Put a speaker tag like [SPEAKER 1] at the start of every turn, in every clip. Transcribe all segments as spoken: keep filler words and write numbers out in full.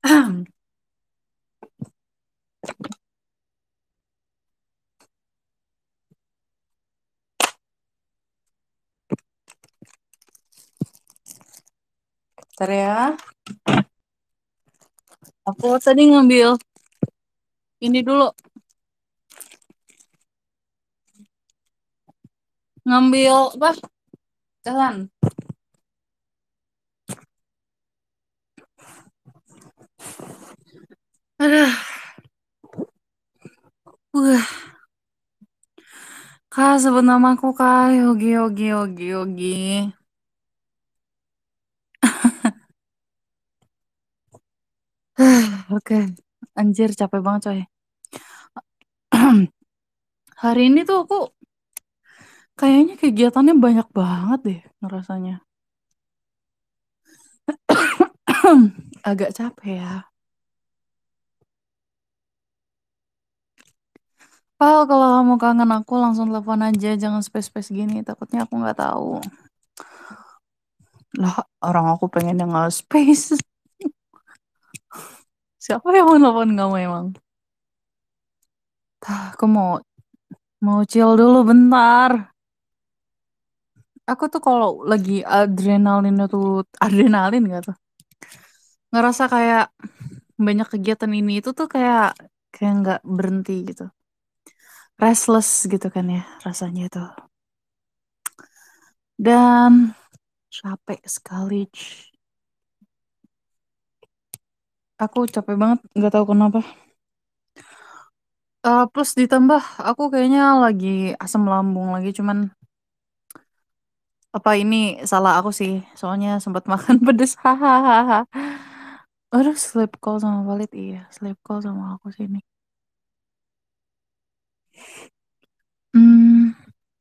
[SPEAKER 1] Bentar ya. Aku tadi ngambil ini dulu. Ngambil apa? Jalan. Aduh. Uh. Kak, sebut namaku Kak. Yogi, Yogi, Yogi, Yogi. Oke. Anjir, capek banget coy. Hari ini tuh aku kayaknya kegiatannya banyak banget deh ngerasanya. Agak capek ya. Pal, kalau kamu kangen aku langsung telepon aja, jangan space-space gini. Takutnya aku nggak tahu. Lah, orang aku pengen yang nggak space. Siapa yang mau telepon kamu emang? Tah, aku mau mau chill dulu bentar. Aku tuh kalau lagi adrenalin tuh adrenalin gak tuh? Ngerasa kayak banyak kegiatan ini itu tuh kayak kayak nggak berhenti gitu. Restless gitu kan ya rasanya itu. Dan capek sekali. Aku capek banget, nggak tahu kenapa. Eh, plus ditambah aku kayaknya lagi asam lambung lagi, cuman apa ini salah aku sih? Soalnya sempat makan pedes. Hahaha. Aduh, sleep call sama Valid, iya, sleep call sama aku sini. Hmm,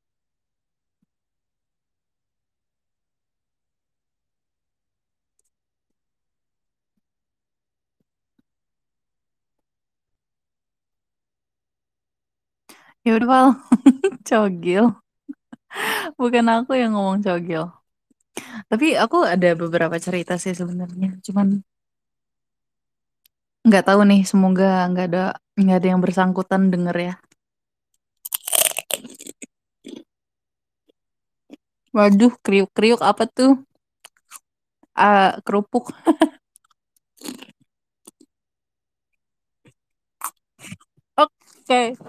[SPEAKER 1] ya udah Val, cogil. Bukan aku yang ngomong cogil. Tapi aku ada beberapa cerita sih sebenarnya. Cuman nggak tahu nih, semoga nggak ada nggak ada yang bersangkutan denger ya. Waduh, kriuk-kriuk apa tuh? Ah, kerupuk. Oke.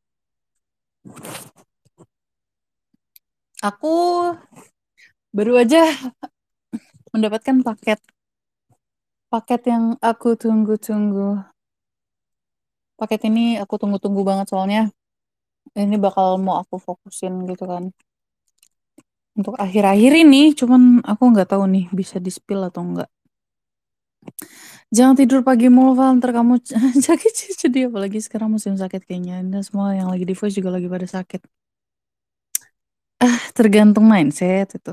[SPEAKER 1] Aku baru aja mendapatkan paket paket yang aku tunggu-tunggu. Paket ini aku tunggu-tunggu banget soalnya ini bakal mau aku fokusin gitu kan. Untuk akhir-akhir ini, cuman aku nggak tahu nih bisa di-spill atau enggak. Jangan tidur pagi mulu, Val. Ntar kamu sakit jadi apalagi sekarang musim sakit kayaknya. Dan semua yang lagi di voice juga lagi pada sakit. Ah, tergantung mindset itu.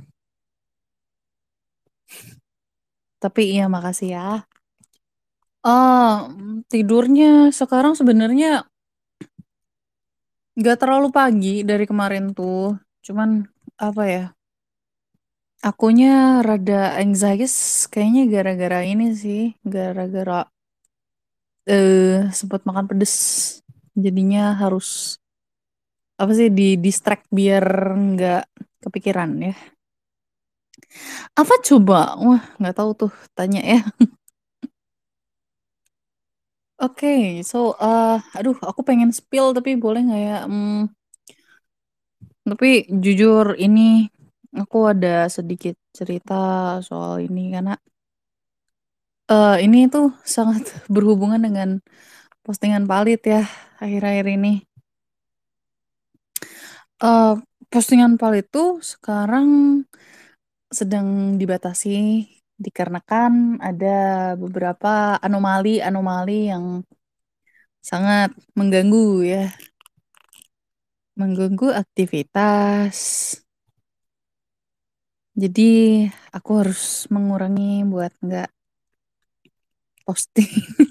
[SPEAKER 1] Tapi iya makasih ya. Oh, tidurnya sekarang sebenarnya nggak terlalu pagi dari kemarin tuh. Cuman apa ya? Akunya rada anxious kayaknya gara-gara ini sih, gara-gara eh sempat makan pedes. Jadinya harus apa sih di distract biar nggak kepikiran ya. Apa coba? Wah, nggak tahu tuh, tanya ya. Oke, so uh, aduh, aku pengen spill tapi boleh nggak ya? Hmm, tapi jujur ini aku ada sedikit cerita soal ini karena eh, ini tuh sangat berhubungan dengan postingan Palit ya akhir-akhir ini. Eh, Postingan Palit tuh sekarang sedang dibatasi dikarenakan ada beberapa anomali-anomali yang sangat mengganggu ya, mengganggu aktivitas. Jadi aku harus mengurangi buat nggak posting.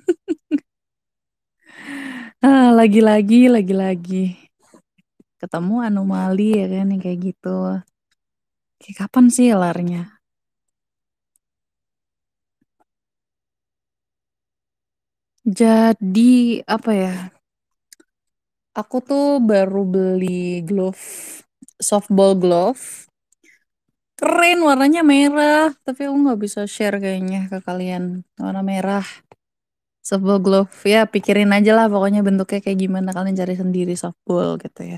[SPEAKER 1] Ah, lagi-lagi, lagi-lagi ketemu anomali ya kan yang kayak gitu. Kayak kapan sih larnya? Jadi apa ya? Aku tuh baru beli glove, softball glove. Keren, warnanya merah. Tapi aku nggak bisa share kayaknya ke kalian. Warna merah. Softball glove. Ya, pikirin aja lah pokoknya bentuknya kayak gimana. Kalian cari sendiri softball gitu ya.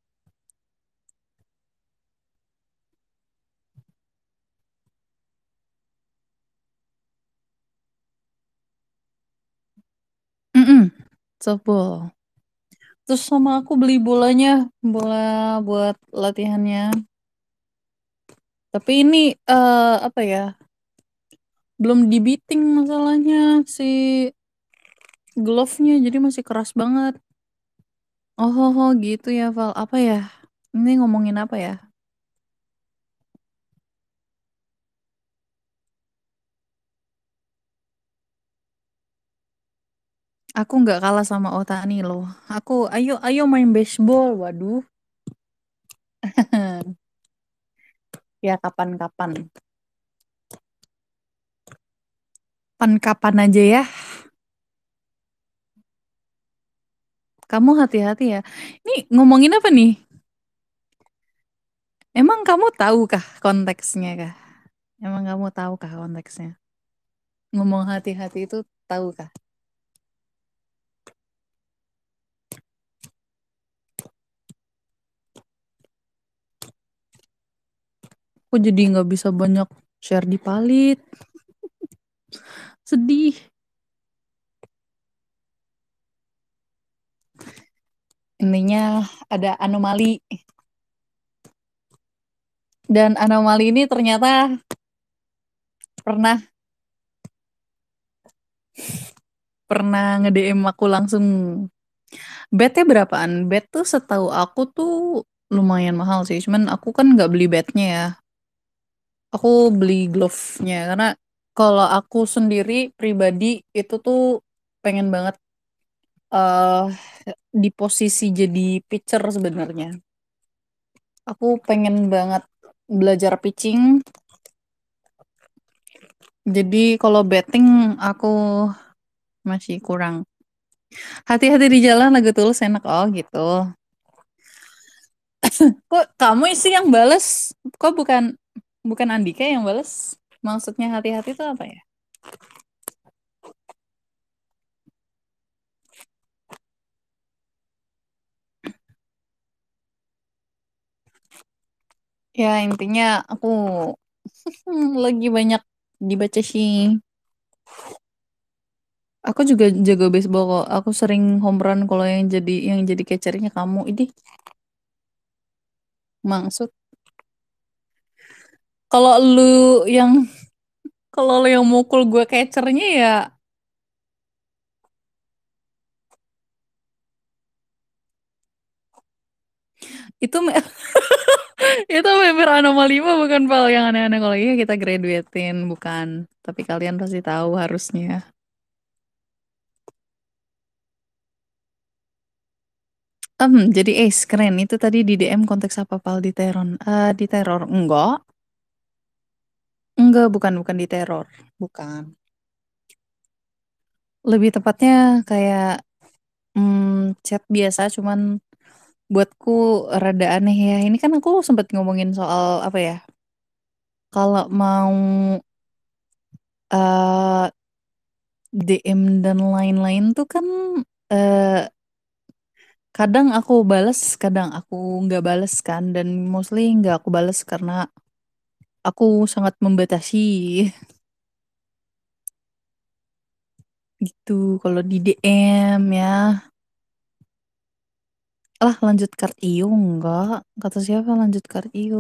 [SPEAKER 1] Mm-mm, softball. Terus sama aku beli bolanya. Bola buat latihannya. Tapi ini eh apa ya? Belum dibiting masalahnya si glove-nya. Jadi masih keras banget. Oh, oh, oh, gitu ya, Val. Apa ya? Ini ngomongin apa ya? Aku nggak kalah sama Otani loh. Aku, ayo, ayo main baseball. Waduh. Ya, kapan-kapan. Kapan-kapan aja ya. Kamu hati-hati ya. Ini ngomongin apa nih? Emang kamu tahu kah konteksnya kah? Emang kamu tahu kah konteksnya? Ngomong hati-hati itu tahu kah? Aku jadi nggak bisa banyak share di Palit. Sedih. Intinya ada anomali. Dan anomali ini ternyata pernah pernah nge-D M aku langsung. Bednya berapaan? Bed tuh setahu aku tuh lumayan mahal sih. Cuman aku kan nggak beli bednya ya. Aku beli glove-nya karena kalau aku sendiri pribadi itu tuh pengen banget eh di posisi jadi pitcher sebenarnya. Aku pengen banget belajar pitching. Jadi kalau betting aku masih kurang. Hati-hati di jalan lagu tulus enak oh gitu. Kok kamu sih yang bales? Kok bukan bukan Andika yang bales? Maksudnya hati-hati itu apa ya? Ya intinya aku hmm, lagi banyak dibaca sih. Aku juga jago baseball kok. Aku sering home run kalau yang jadi yang jadi catchernya kamu. Ini maksud kalau lu yang kalau lu yang mukul gue catchernya ya itu me- itu member anomali mah bukan pal yang aneh-aneh kalau iya kita graduatein bukan. Tapi kalian pasti tahu harusnya. Em, jadi ace keren itu tadi di D M konteks apa pal di teror? Eh di teror enggak? Enggak, bukan bukan di teror. Bukan. Lebih tepatnya kayak hmm, chat biasa cuman buatku rada aneh ya. Ini kan aku sempat ngomongin soal apa ya? Kalau mau eh D M dan lain-lain tuh kan eh kadang aku bales, kadang aku nggak bales kan. Dan mostly nggak aku bales karena aku sangat membatasi gitu. Kalau di D M ya, lah lanjut card iyo enggak? Kata siapa lanjut card iyo?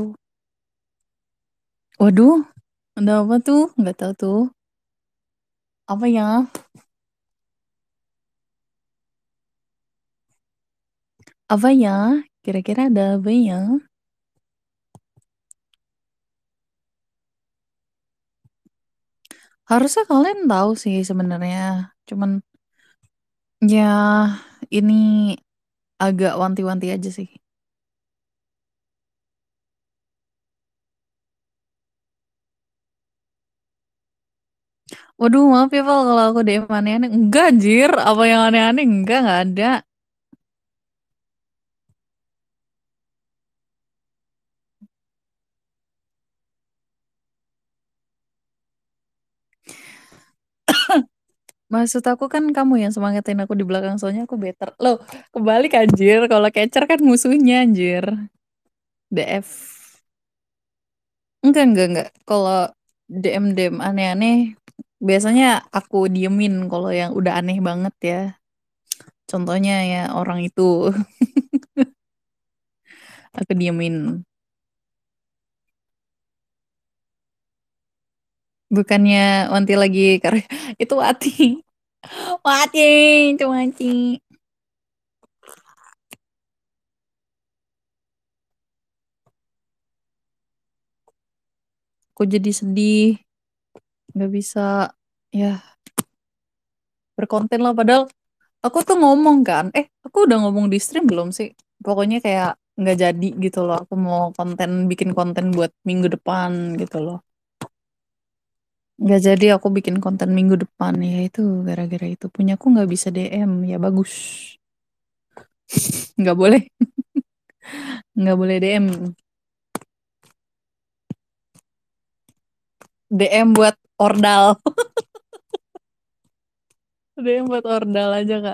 [SPEAKER 1] Waduh, ada apa tuh? Nggak tahu tuh. Apa ya? Apa ya? Kira-kira ada apa ya? Harusnya kalian tahu sih sebenarnya. Cuman ya ini agak wanti-wanti aja sih. Waduh, maaf ya Val kalau aku D M aneh-aneh. Enggak, anjir. Apa yang aneh-aneh? Enggak, enggak ada. Maksud aku kan kamu yang semangatin aku di belakang, soalnya aku better. Loh, kebalik anjir. Kalau Catcher kan musuhnya anjir. D F. Enggak, enggak, enggak. Kalau D M D M aneh-aneh, biasanya aku diemin kalau yang udah aneh banget ya. Contohnya ya orang itu, aku diemin. Bukannya Wanti lagi karya itu Wati. Wati, itu Wati. Aku jadi sedih, nggak bisa ya berkonten lah. Padahal aku tuh ngomong kan, eh aku udah ngomong di stream belum sih? Pokoknya kayak nggak jadi gitu loh. Aku mau konten, bikin konten buat minggu depan gitu loh. Nggak jadi aku bikin konten minggu depan ya itu gara-gara itu punya aku nggak bisa D M ya bagus. Nggak boleh, nggak boleh D M. D M buat ordal. D M buat ordal aja kak.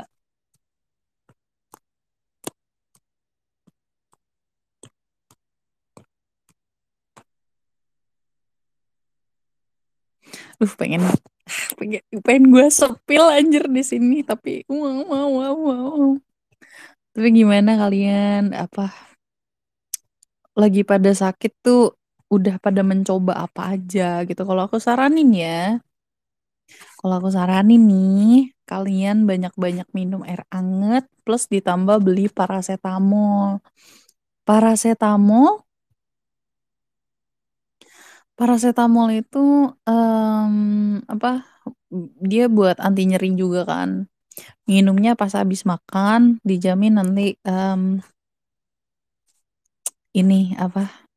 [SPEAKER 1] Duh pengen pengen, pengen gue sepil anjir di sini tapi mau mau mau mau. Tapi gimana kalian apa lagi pada sakit tuh udah pada mencoba apa aja gitu. Kalau aku saranin ya, kalau aku saranin nih, kalian banyak-banyak minum air anget plus ditambah beli paracetamol. Paracetamol, paracetamol itu em, apa? Dia buat anti nyeri juga kan. Minumnya pas habis makan, dijamin nanti em, ini apa?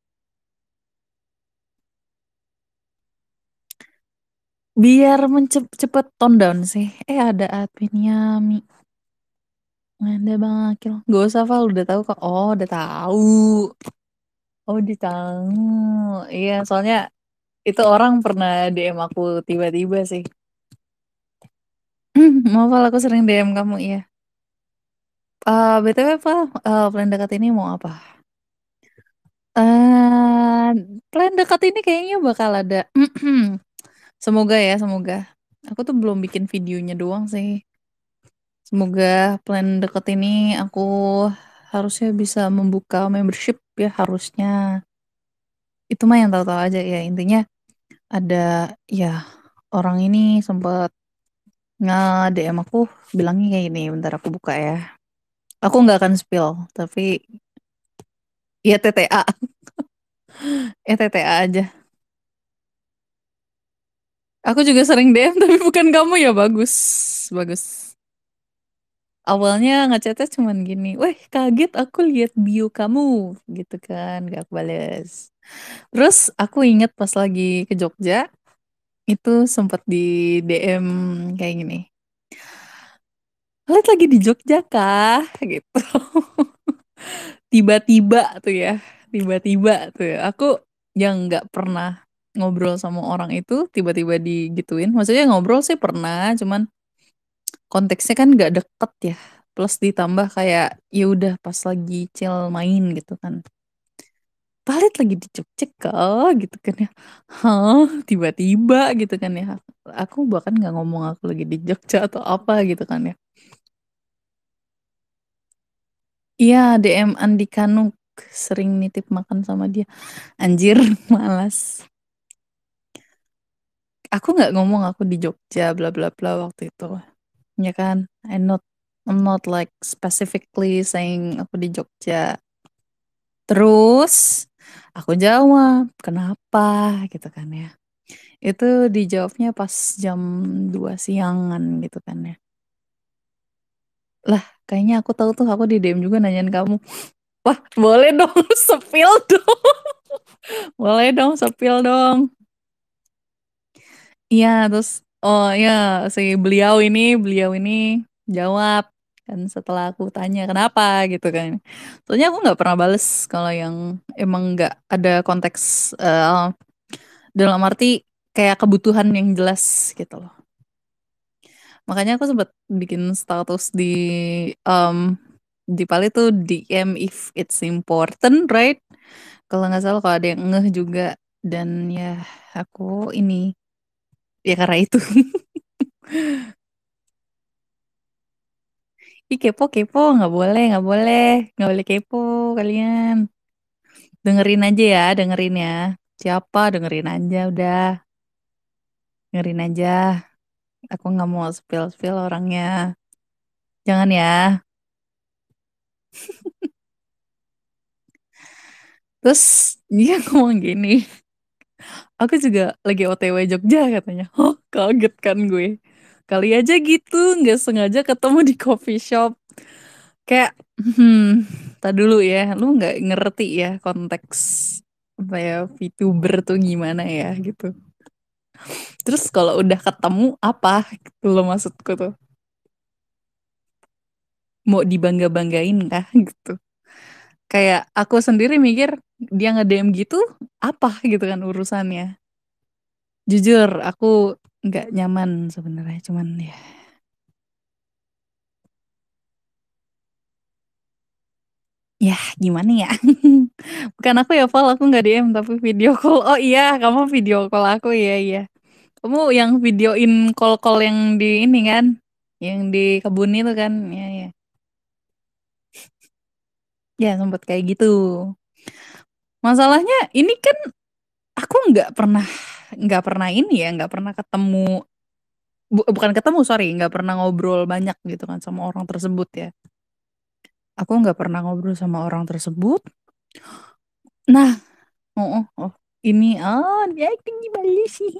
[SPEAKER 1] Biar cepet tone down sih. Eh ada adminnya Mi. Ada Bang Akil. Gak usah Val, udah tahu kok. Oh, udah tahu. Oh, udah tahu. Iya, soalnya itu orang pernah D M aku tiba-tiba sih. Mau Val, aku sering D M kamu, iya. Eh B T W, Val, eh, plan dekat ini mau apa? eh Plan dekat ini kayaknya bakal ada. Semoga ya, semoga. Aku tuh belum bikin videonya doang sih. Semoga plan deket ini aku harusnya bisa membuka membership ya harusnya. Itu mah yang tahu-tahu aja ya. Intinya ada ya orang ini sempat nge-D M aku bilangnya kayak gini. Bentar aku buka ya. Aku nggak akan spill, tapi ya T T A. Ya T T A aja. Aku juga sering D M tapi bukan kamu ya bagus. Bagus. Awalnya ngechatnya cuman gini, weh kaget aku lihat bio kamu gitu kan, gak aku bales. Terus aku inget pas lagi ke Jogja, itu sempat di D M kayak gini, lihat lagi di Jogja kah? Gitu. Tiba-tiba tuh ya, tiba-tiba tuh ya. Aku yang nggak pernah ngobrol sama orang itu tiba-tiba digituin. Maksudnya ngobrol sih pernah, cuman konteksnya kan nggak deket ya. Plus ditambah kayak ya udah pas lagi chill main gitu kan. Palit lagi di Jogja kok gitu kan ya. Hah, tiba-tiba gitu kan ya. Aku bahkan nggak ngomong aku lagi di Jogja atau apa gitu kan ya. Iya, D M Andika Nuk sering nitip makan sama dia. Anjir, malas. Aku nggak ngomong aku di Jogja bla bla bla waktu itu. Ya kan? I'm not I'm not like specifically saying aku di Jogja. Terus aku jawab, kenapa gitu kan ya. Itu dijawabnya pas jam dua siangan gitu kan ya. Lah, kayaknya aku tahu tuh aku di D M juga nanyain kamu. Wah, boleh dong, sepil dong. Boleh dong, sepil dong. Iya, terus Oh ya, si beliau ini, beliau ini jawab kan setelah aku tanya kenapa gitu kan. Soalnya aku nggak pernah bales kalau yang emang nggak ada konteks eh, dalam arti kayak kebutuhan yang jelas gitu loh. Makanya aku sempat bikin status di um, di Pali tuh D M if it's important, right? Kalau nggak salah kalau ada yang ngeh juga dan ya aku ini ya karena itu. Ih kepo kepo nggak boleh nggak boleh nggak boleh kepo kalian. Dengerin aja ya dengerin ya. Siapa dengerin aja udah dengerin aja. Aku nggak mau spill spill orangnya. Jangan ya. Terus dia ngomong gini. Aku juga lagi O T W Jogja katanya. Oh kaget kan gue. Kali aja gitu nggak sengaja ketemu di coffee shop. Kayak hmm, tak dulu ya. Lu nggak ngerti ya konteks apa ya VTuber tuh gimana ya gitu. Terus kalau udah ketemu apa gitu loh maksudku tuh. Mau dibangga-banggain kah gitu. Kayak aku sendiri mikir dia nge-D M gitu apa gitu kan urusannya. Jujur aku nggak nyaman sebenarnya cuman ya ya gimana ya. Bukan aku ya Val aku nggak D M tapi video call. Oh iya kamu video call aku iya iya. Kamu yang videoin call-call yang di ini kan yang di kebun itu kan ya ya. Ya sempet kayak gitu. Masalahnya ini kan aku nggak pernah nggak pernah ini ya nggak pernah ketemu bu- bukan ketemu sorry nggak pernah ngobrol banyak gitu kan sama orang tersebut ya aku nggak pernah ngobrol sama orang tersebut nah oh, oh, oh, ini ah dia acting gimana sih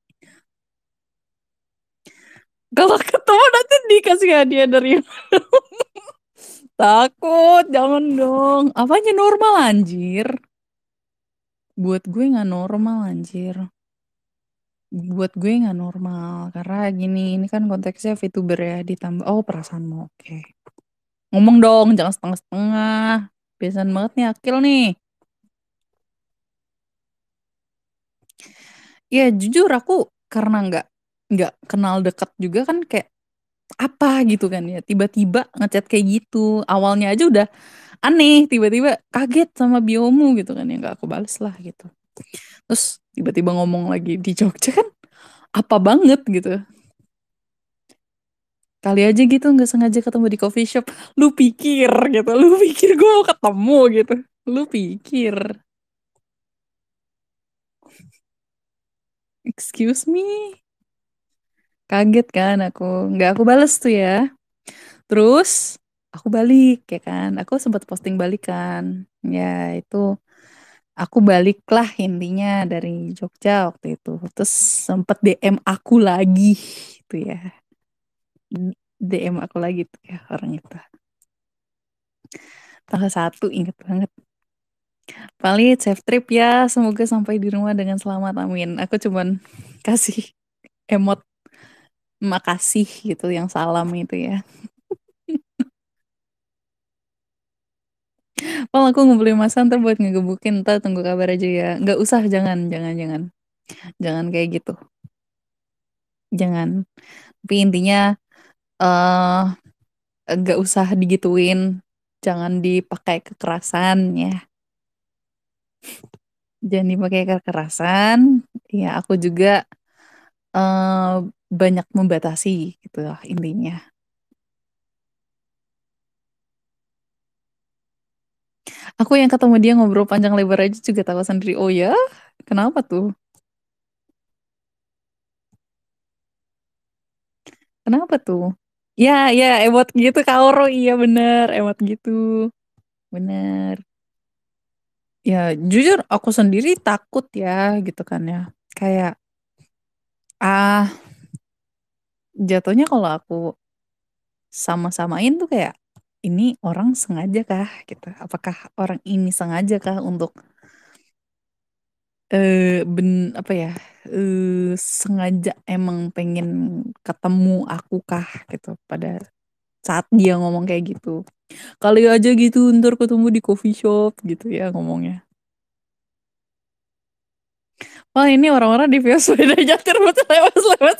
[SPEAKER 1] kalau ketemu nanti dikasih hadiah dari takut jangan dong apanya normal anjir buat gue nggak normal anjir buat gue nggak normal karena gini ini kan konteksnya VTuber ya ditambah oh perasaanmu oke ngomong dong, jangan setengah-setengah. Biasaan banget nih Akil nih. Ya jujur aku karena nggak nggak kenal dekat juga kan kayak apa gitu kan ya. Tiba-tiba ngechat kayak gitu. Awalnya aja udah aneh. Tiba-tiba kaget sama biomu gitu kan ya nggak aku bales lah gitu. Terus tiba-tiba ngomong lagi di Jogja kan apa banget gitu. Kali aja gitu nggak sengaja ketemu di coffee shop. Lu pikir gitu. Lu pikir gue mau ketemu gitu. Lu pikir. Excuse me. Kaget kan aku. Nggak aku bales tuh ya. Terus aku balik ya kan. Aku sempat posting balikan. Ya itu aku balik lah intinya dari Jogja waktu itu. Terus sempet D M aku lagi itu ya. D M aku lagi tuh ya orang itu. Tanggal satu inget banget. Paling safe trip ya. Semoga sampai di rumah dengan selamat. Amin. Aku cuman kasih emot makasih gitu yang salam itu ya. Kalau aku ngumpulin masa ntar buat ngegebukin, ntar tunggu kabar aja ya. Nggak usah, jangan, jangan, jangan. Jangan kayak gitu. Jangan. Tapi intinya, eh nggak usah digituin. Jangan dipakai kekerasan ya. Jangan dipakai kekerasan. Ya, aku juga eh banyak membatasi gitu lah intinya. Aku yang ketemu dia ngobrol panjang lebar aja juga tahu sendiri. Oh ya, kenapa tuh? Kenapa tuh? Ya, ya, emot gitu Kaoro. Iya bener, emot gitu. Bener. Ya, jujur aku sendiri takut ya gitu kan ya. Kayak, ah, jatuhnya kalau aku sama-samain tuh kayak, ini orang sengaja kah gitu. Apakah orang ini sengaja kah untuk, eh ben, apa ya, eh, sengaja emang pengen ketemu aku kah gitu pada saat dia ngomong kayak gitu. Kali aja gitu ntar ketemu di coffee shop gitu ya ngomongnya. Wah ini orang-orang di Vios sepeda nyetir betul lewat-lewat.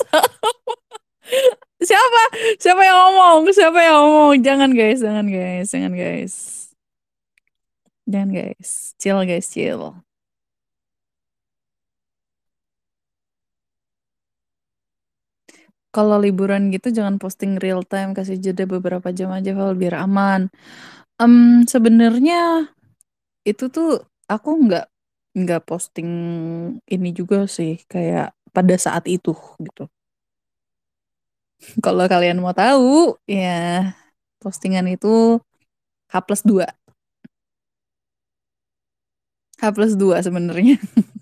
[SPEAKER 1] Siapa? Siapa yang ngomong? Siapa yang ngomong? Jangan guys, jangan guys, jangan guys. Jangan guys. Chill guys, chill. Kalau liburan gitu jangan posting real time, kasih jeda beberapa jam aja kalau biar aman. Em sebenarnya itu tuh aku nggak nggak posting ini juga sih kayak pada saat itu gitu. Kalau kalian mau tahu, ya postingan itu H plus dua. H plus dua sebenarnya.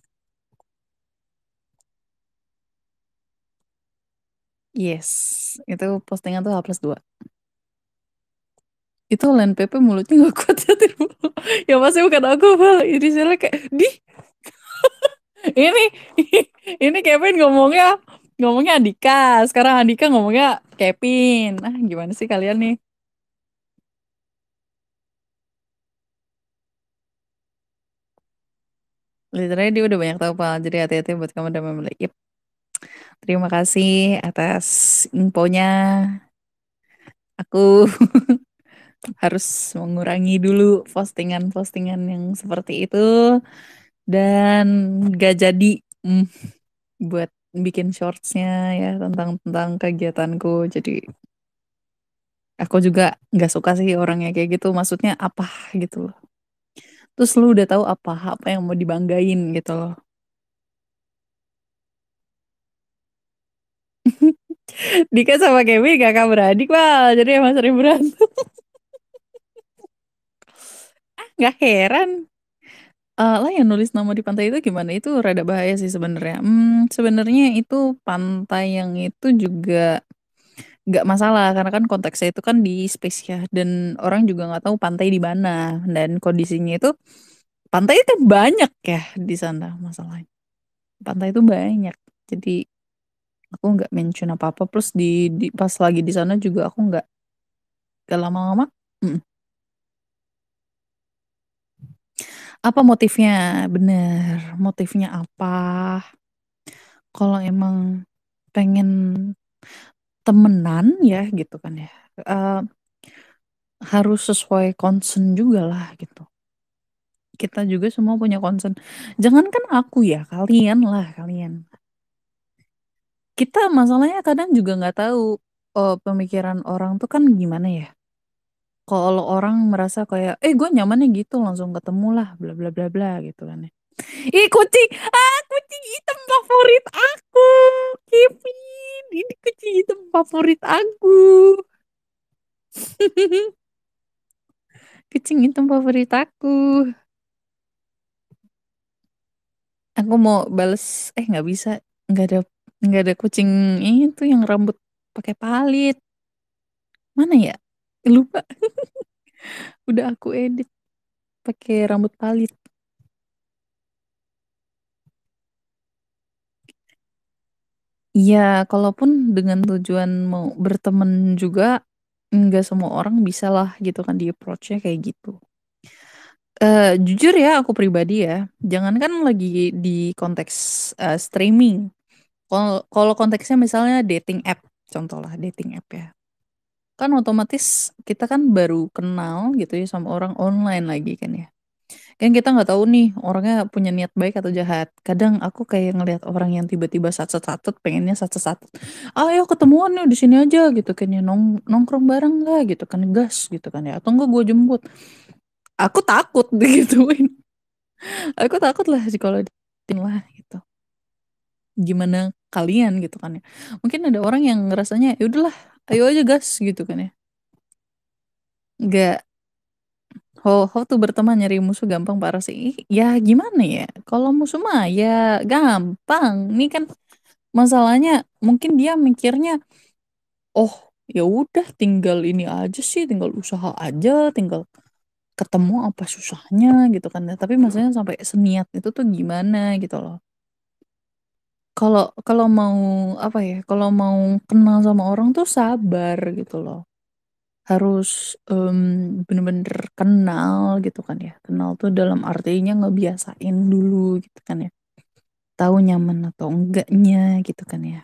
[SPEAKER 1] Yes, itu postingan tuh H plus dua. Itu Len Pepe mulutnya gak kuat ya tiru. Ya pasti bukan aku, Val. Ini saya kayak, di, ini, ini Kevin ngomongnya, ngomongnya Andika. Sekarang Andika ngomongnya Kevin. Ah, gimana sih kalian nih? Literally dia udah banyak tahu, Pak. Jadi hati-hati buat kamu dan memilih. Yep. Terima kasih atas infonya. Aku harus mengurangi dulu postingan-postingan yang seperti itu. Dan gak jadi mm, buat bikin shortsnya ya tentang tentang kegiatanku. Jadi aku juga nggak suka sih orang yang kayak gitu. Maksudnya apa gitu loh. Terus lu udah tahu apa apa yang mau dibanggain gitu loh. Dika sama Kevin kakak beradik lah. Jadi emang sering berantem. Nggak heran. Eh lah yang nulis nama di pantai itu gimana? Itu rada bahaya sih sebenarnya. Hmm, sebenarnya itu pantai yang itu juga nggak masalah karena kan konteksnya itu kan di space ya dan orang juga nggak tahu pantai di mana dan kondisinya itu pantai itu banyak ya di sana masalahnya. Pantai itu banyak. Jadi aku nggak mention apa-apa plus di, di pas lagi di sana juga aku nggak gak lama-lama. Mm. Apa motifnya? Bener, motifnya apa? Kalau emang pengen temenan ya gitu kan ya. Eh, harus sesuai concern juga lah gitu. Kita juga semua punya concern. Jangankan aku ya, kalian lah kalian. Kita masalahnya kadang juga nggak tahu oh, pemikiran orang tuh kan gimana ya. Kalau orang merasa kayak, eh gue nyamannya gitu langsung ketemu lah, bla bla bla bla gitu kan ya. Ih kucing, ah kucing hitam favorit aku, Kevin. Ini kucing hitam favorit aku. Kucing hitam favorit aku. Aku mau bales, eh nggak bisa, nggak ada, nggak ada kucing itu yang rambut pakai palit. Mana ya? Lupa. Udah aku edit pakai rambut palit. Iya, kalaupun dengan tujuan mau berteman juga, nggak semua orang bisa lah gitu kan di approach-nya kayak gitu. Eh, jujur ya, aku pribadi ya, jangankan lagi di konteks eh, streaming. Kalau kalau konteksnya misalnya dating app, contoh lah dating app ya. Kan otomatis kita kan baru kenal gitu ya sama orang online lagi kan ya. Kan kita nggak tahu nih orangnya punya niat baik atau jahat. Kadang aku kayak ngelihat orang yang tiba-tiba satset-satset pengennya satset-satset. Ayo ketemuan nih di sini aja gitu kan ya nong nongkrong bareng lah gitu kan gas gitu kan ya. Atau enggak gue jemput. Aku takut digituin. Aku takut lah sih kalau digituin lah gitu. Gimana kalian gitu kan ya. Mungkin ada orang yang ngerasanya ya udahlah ayo aja gas gitu kan ya. Nggak How, how tuh berteman nyari musuh gampang parah sih. Ih, ya gimana ya? Kalau musuh mah ya gampang. Ini kan masalahnya mungkin dia mikirnya, oh ya udah tinggal ini aja sih, tinggal usaha aja, tinggal ketemu apa susahnya gitu kan. Tapi maksudnya sampai seniat itu tuh gimana gitu loh. Kalau kalau mau apa ya? Kalau mau kenal sama orang tuh sabar gitu loh. Harus em, bener-bener kenal gitu kan ya. Kenal tuh dalam artinya ngebiasain dulu gitu kan ya. Tahu nyaman atau enggaknya gitu kan ya.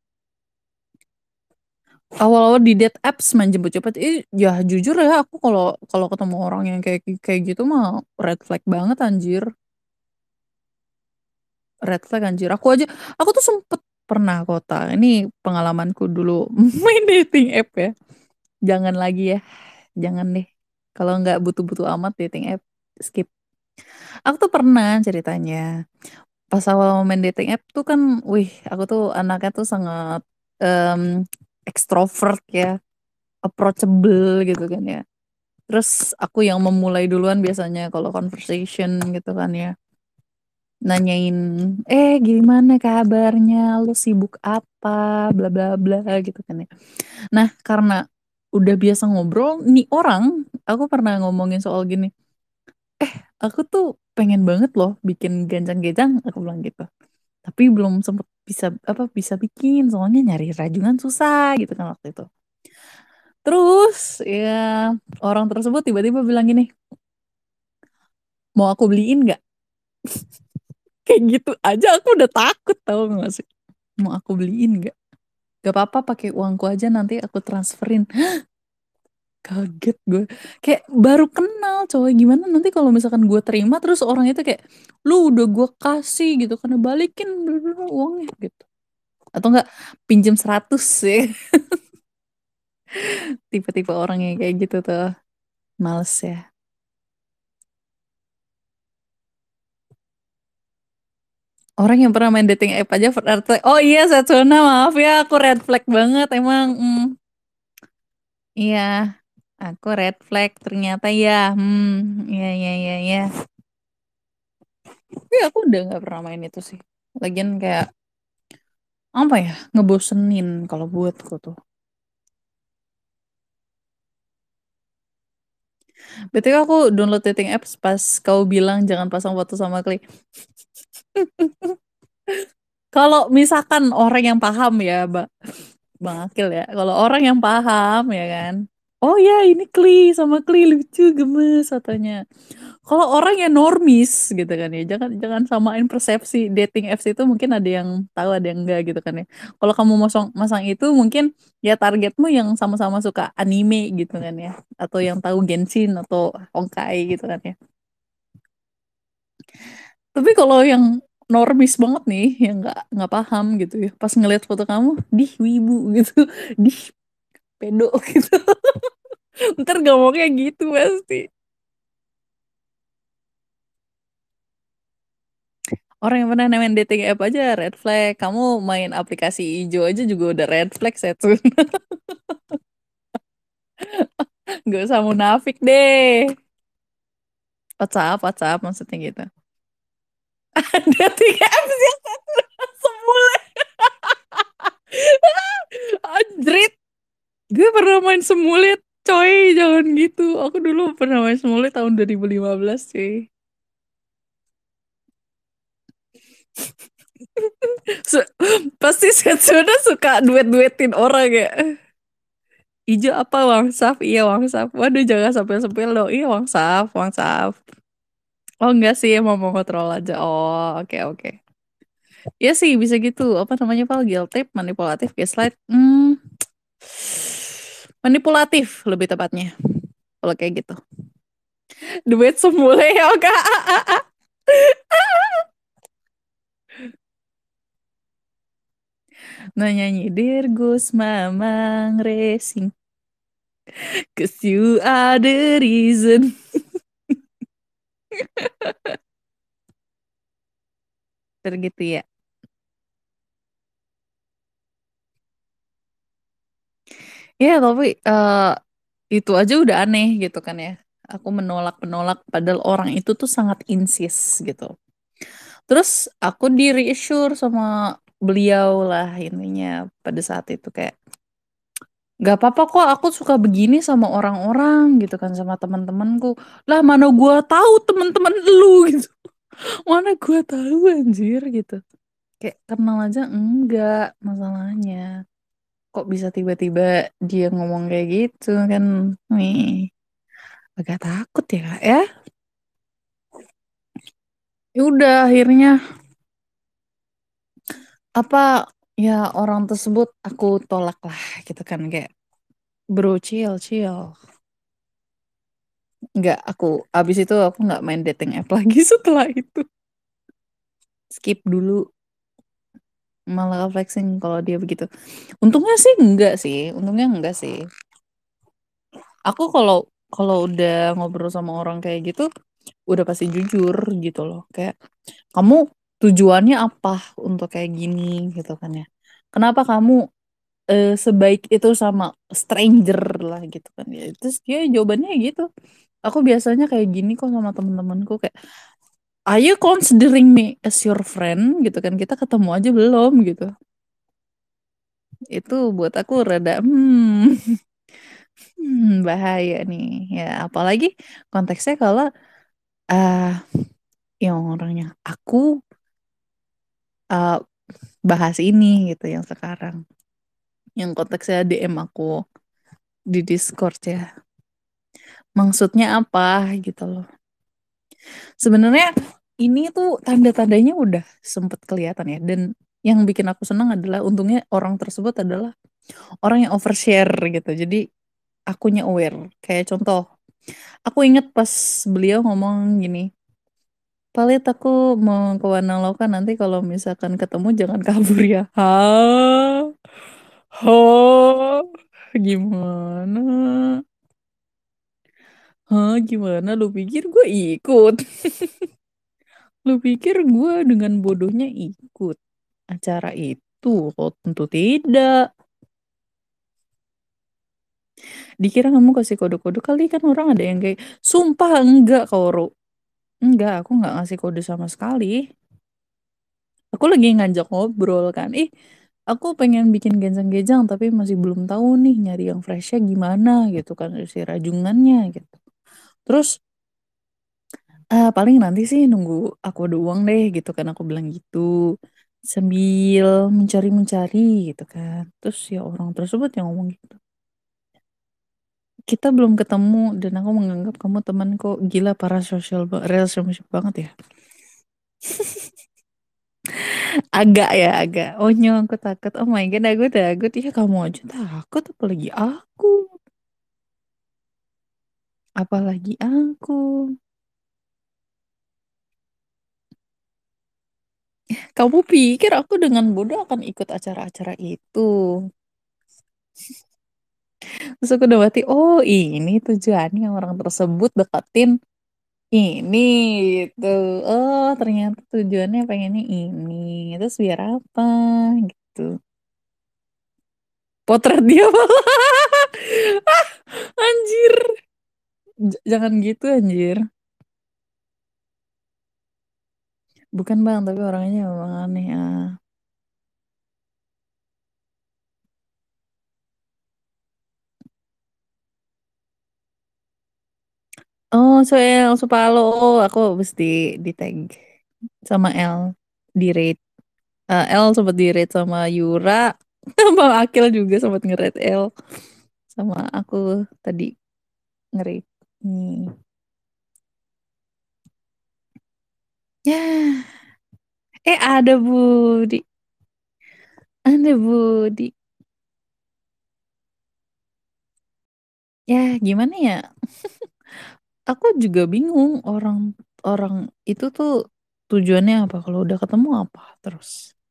[SPEAKER 1] Awal-awal di date apps main jemput-jemput, ih, ya jujur ya aku kalau kalau ketemu orang yang kayak kayak gitu mah red flag banget anjir. Red flag anjir. Aku aja, aku tuh sempet pernah kota. Ini pengalamanku dulu main dating app ya. Jangan lagi ya, jangan deh. Kalau nggak butuh-butuh amat dating app, skip. Aku tuh pernah ceritanya. Pas awal main dating app tuh kan, wih, aku tuh anaknya tuh sangat em, ekstrovert ya, approachable gitu kan ya. Terus aku yang memulai duluan biasanya kalau conversation gitu kan ya. Nanyain, eh gimana kabarnya, lu sibuk apa, bla bla bla gitu kan ya. Nah karena udah biasa ngobrol, nih orang, aku pernah ngomongin soal gini, aku tuh pengen banget loh bikin ganjang-ganjang, aku bilang gitu. Tapi belum sempet bisa apa bisa bikin, soalnya nyari rajungan susah gitu kan waktu itu. Terus ya orang tersebut tiba-tiba bilang gini, mau aku beliin nggak? Kayak gitu aja aku udah takut tau gak sih? Mau aku beliin nggak? Gak apa-apa pakai uangku aja nanti aku transferin. Kaget gue. Kayak baru kenal cowok gimana nanti kalau misalkan gue terima terus orang itu kayak lu udah gue kasih gitu karena balikin dulu uangnya gitu. Atau enggak pinjem seratus sih. Tipe-tipe orang yang kayak gitu tuh. Males ya. Orang yang pernah main dating app aja red flag. Oh iya Setsuna maaf ya aku red flag banget emang. Hmm, iya aku red flag ternyata ya. Hmm, iya iya iya iya. Tapi aku udah nggak pernah main itu sih. Lagian kayak apa ya ngebosenin kalau buatku tuh. Betul aku download dating apps pas kau bilang jangan pasang foto sama klik. Kalau misalkan orang yang paham ya, Bang, Bang Akil ya. Kalau orang yang paham ya kan. Oh ya ini Kli sama Kli lucu gemes katanya. Kalau orang yang normis gitu kan ya, jangan jangan samain persepsi dating apps itu mungkin ada yang tahu ada yang enggak gitu kan ya. Kalau kamu masang masang itu mungkin ya targetmu yang sama-sama suka anime gitu kan ya, atau yang tahu Genshin atau Honkai gitu kan ya. Tapi kalau yang normis banget nih, yang nggak nggak paham gitu ya, pas ngeliat foto kamu, dih wibu gitu, dih pedo gitu. Ntar ngomongnya gitu pasti. Orang yang pernah main dating app aja red flag. Kamu main aplikasi hijau aja juga udah red flag, Setsun. Gak usah munafik deh. WhatsApp, WhatsApp maksudnya gitu. Dating apps yang semula. Anjrit. Gue pernah main semulit. Coy, jangan gitu. Aku dulu pernah main semulit tahun dua ribu lima belas, cuy. Su- Pasti Setsuna suka duet-duetin orang ya. Ijo apa Wangsaf? Iya Wangsaf. Waduh jangan sampai sepil dong. Iya Wangsaf, Wangsaf. Oh enggak sih emang mau kontrol aja. Oh oke oke. Iya sih bisa gitu. Apa namanya Pak? Guilt trip, manipulatif, gaslight. Hmm, manipulatif lebih tepatnya. Kalau kayak gitu. Duet semule ya kak. Nah nyanyi There goes Mamang Racing. Cause you are the reason. Tergitu ya. Iya tapi eh, itu aja udah aneh gitu kan ya. Aku menolak-menolak padahal orang itu tuh sangat insist gitu. Terus aku di reassure sama beliau lah intinya pada saat itu kayak gak apa-apa kok aku suka begini sama orang-orang gitu kan sama teman-temanku. Lah mana gua tahu teman-teman lu gitu. Mana gua tahu anjir gitu. Kayak kenal aja enggak masalahnya. Kok bisa tiba-tiba dia ngomong kayak gitu kan? Nih, agak takut ya kak ya. Ya udah akhirnya apa ya orang tersebut aku tolak lah gitu kan kayak bro chill chill. Nggak aku abis itu aku nggak main dating app lagi setelah itu. Skip dulu malah flexing kalau dia begitu. Untungnya sih enggak sih, untungnya enggak sih. Aku kalau kalau udah ngobrol sama orang kayak gitu, udah pasti jujur gitu loh. Kayak kamu tujuannya apa untuk kayak gini gitu kan ya. Kenapa kamu eh, sebaik itu sama stranger lah gitu kan ya. Terus dia jawabannya gitu. Aku biasanya kayak gini kok sama temen-temenku kayak, are you considering me as your friend gitu kan? Kita ketemu aja belum gitu. Itu buat aku rada hmm, hmm, bahaya nih. Ya apalagi konteksnya kalau ah yang orangnya aku uh, bahas ini gitu yang sekarang. Yang konteksnya D M aku di Discord ya. Maksudnya apa gitu loh. Sebenarnya ini tuh tanda-tandanya udah sempet kelihatan ya. Dan yang bikin aku senang adalah untungnya orang tersebut adalah orang yang overshare gitu. Jadi akunya aware. Kayak contoh, aku inget pas beliau ngomong gini, Palit aku mau ke Warna Loka nanti kalau misalkan ketemu jangan kabur ya. Hah? Hah? Gimana? Hah? Gimana? Lu pikir gue ikut? Lu pikir gue dengan bodohnya ikut acara itu? Oh, tentu tidak. Dikira kamu kasih kode-kode kali kan orang ada yang kayak, sumpah enggak Koro. Enggak, aku nggak ngasih kode sama sekali. Aku lagi ngajak ngobrol kan. Ih, aku pengen bikin genjang-genjang tapi masih belum tahu nih nyari yang freshnya gimana gitu kan si rajungannya gitu. Terus ah, paling nanti sih nunggu aku ada uang deh gitu kan aku bilang gitu sambil mencari-mencari gitu kan. Terus ya orang tersebut yang ngomong gitu. Kita belum ketemu dan aku menganggap kamu teman kok gila para sosial ba- relationship banget ya. Agak ya agak. Oh nyong aku takut. Oh my god aku takut. Ya kamu aja takut apalagi aku. Apalagi aku. Kamu pikir aku dengan bodoh akan ikut acara-acara itu? Terus aku udah berarti, oh ini tujuannya orang tersebut deketin ini gitu. Oh ternyata tujuannya pengennya ini. Terus biar apa gitu. Potret dia malah. Anjir. J- jangan gitu anjir. Bukan bang, tapi orangnya memang aneh. Ah. Oh, soal Supalo. Oh, aku habis di, di tag sama L. Di rate. Eh, L sempat di rate sama Yura. Sama Akil juga sempat nge-rate L. Sama aku tadi nge-rate. Hmm. Ya, eh ada Budi. Ada Budi. Ya, gimana ya? Aku juga bingung orang orang itu tuh tujuannya apa? Kalau udah ketemu apa terus?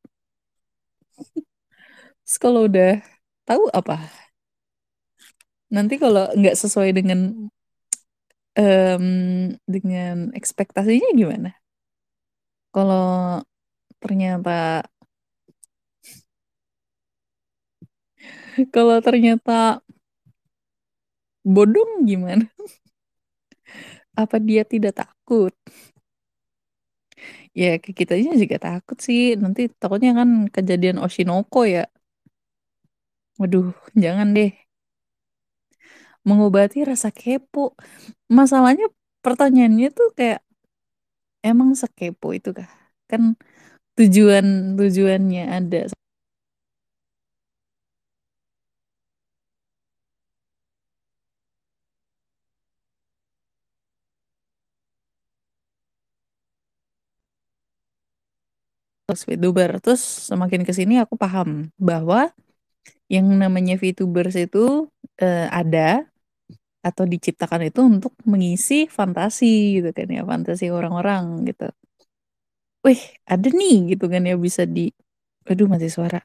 [SPEAKER 1] Terus kalau udah tahu apa? Nanti kalau nggak sesuai dengan em, dengan ekspektasinya gimana? Kalau ternyata kalau ternyata bodong gimana? Apa dia tidak takut? Ya ke kitanya juga takut sih. Nanti takutnya kan kejadian Oshinoko ya. Waduh, jangan deh. Mengobati rasa kepo. Masalahnya pertanyaannya tuh kayak emang sekepo itu kah? Kan tujuan tujuannya ada. Terus VTuber. Terus semakin ke sini aku paham bahwa yang namanya VTubers itu eh, ada atau diciptakan itu untuk mengisi fantasi gitu kan ya, fantasi orang-orang gitu. Wih, ada nih gitu kan ya bisa di, aduh mati suara.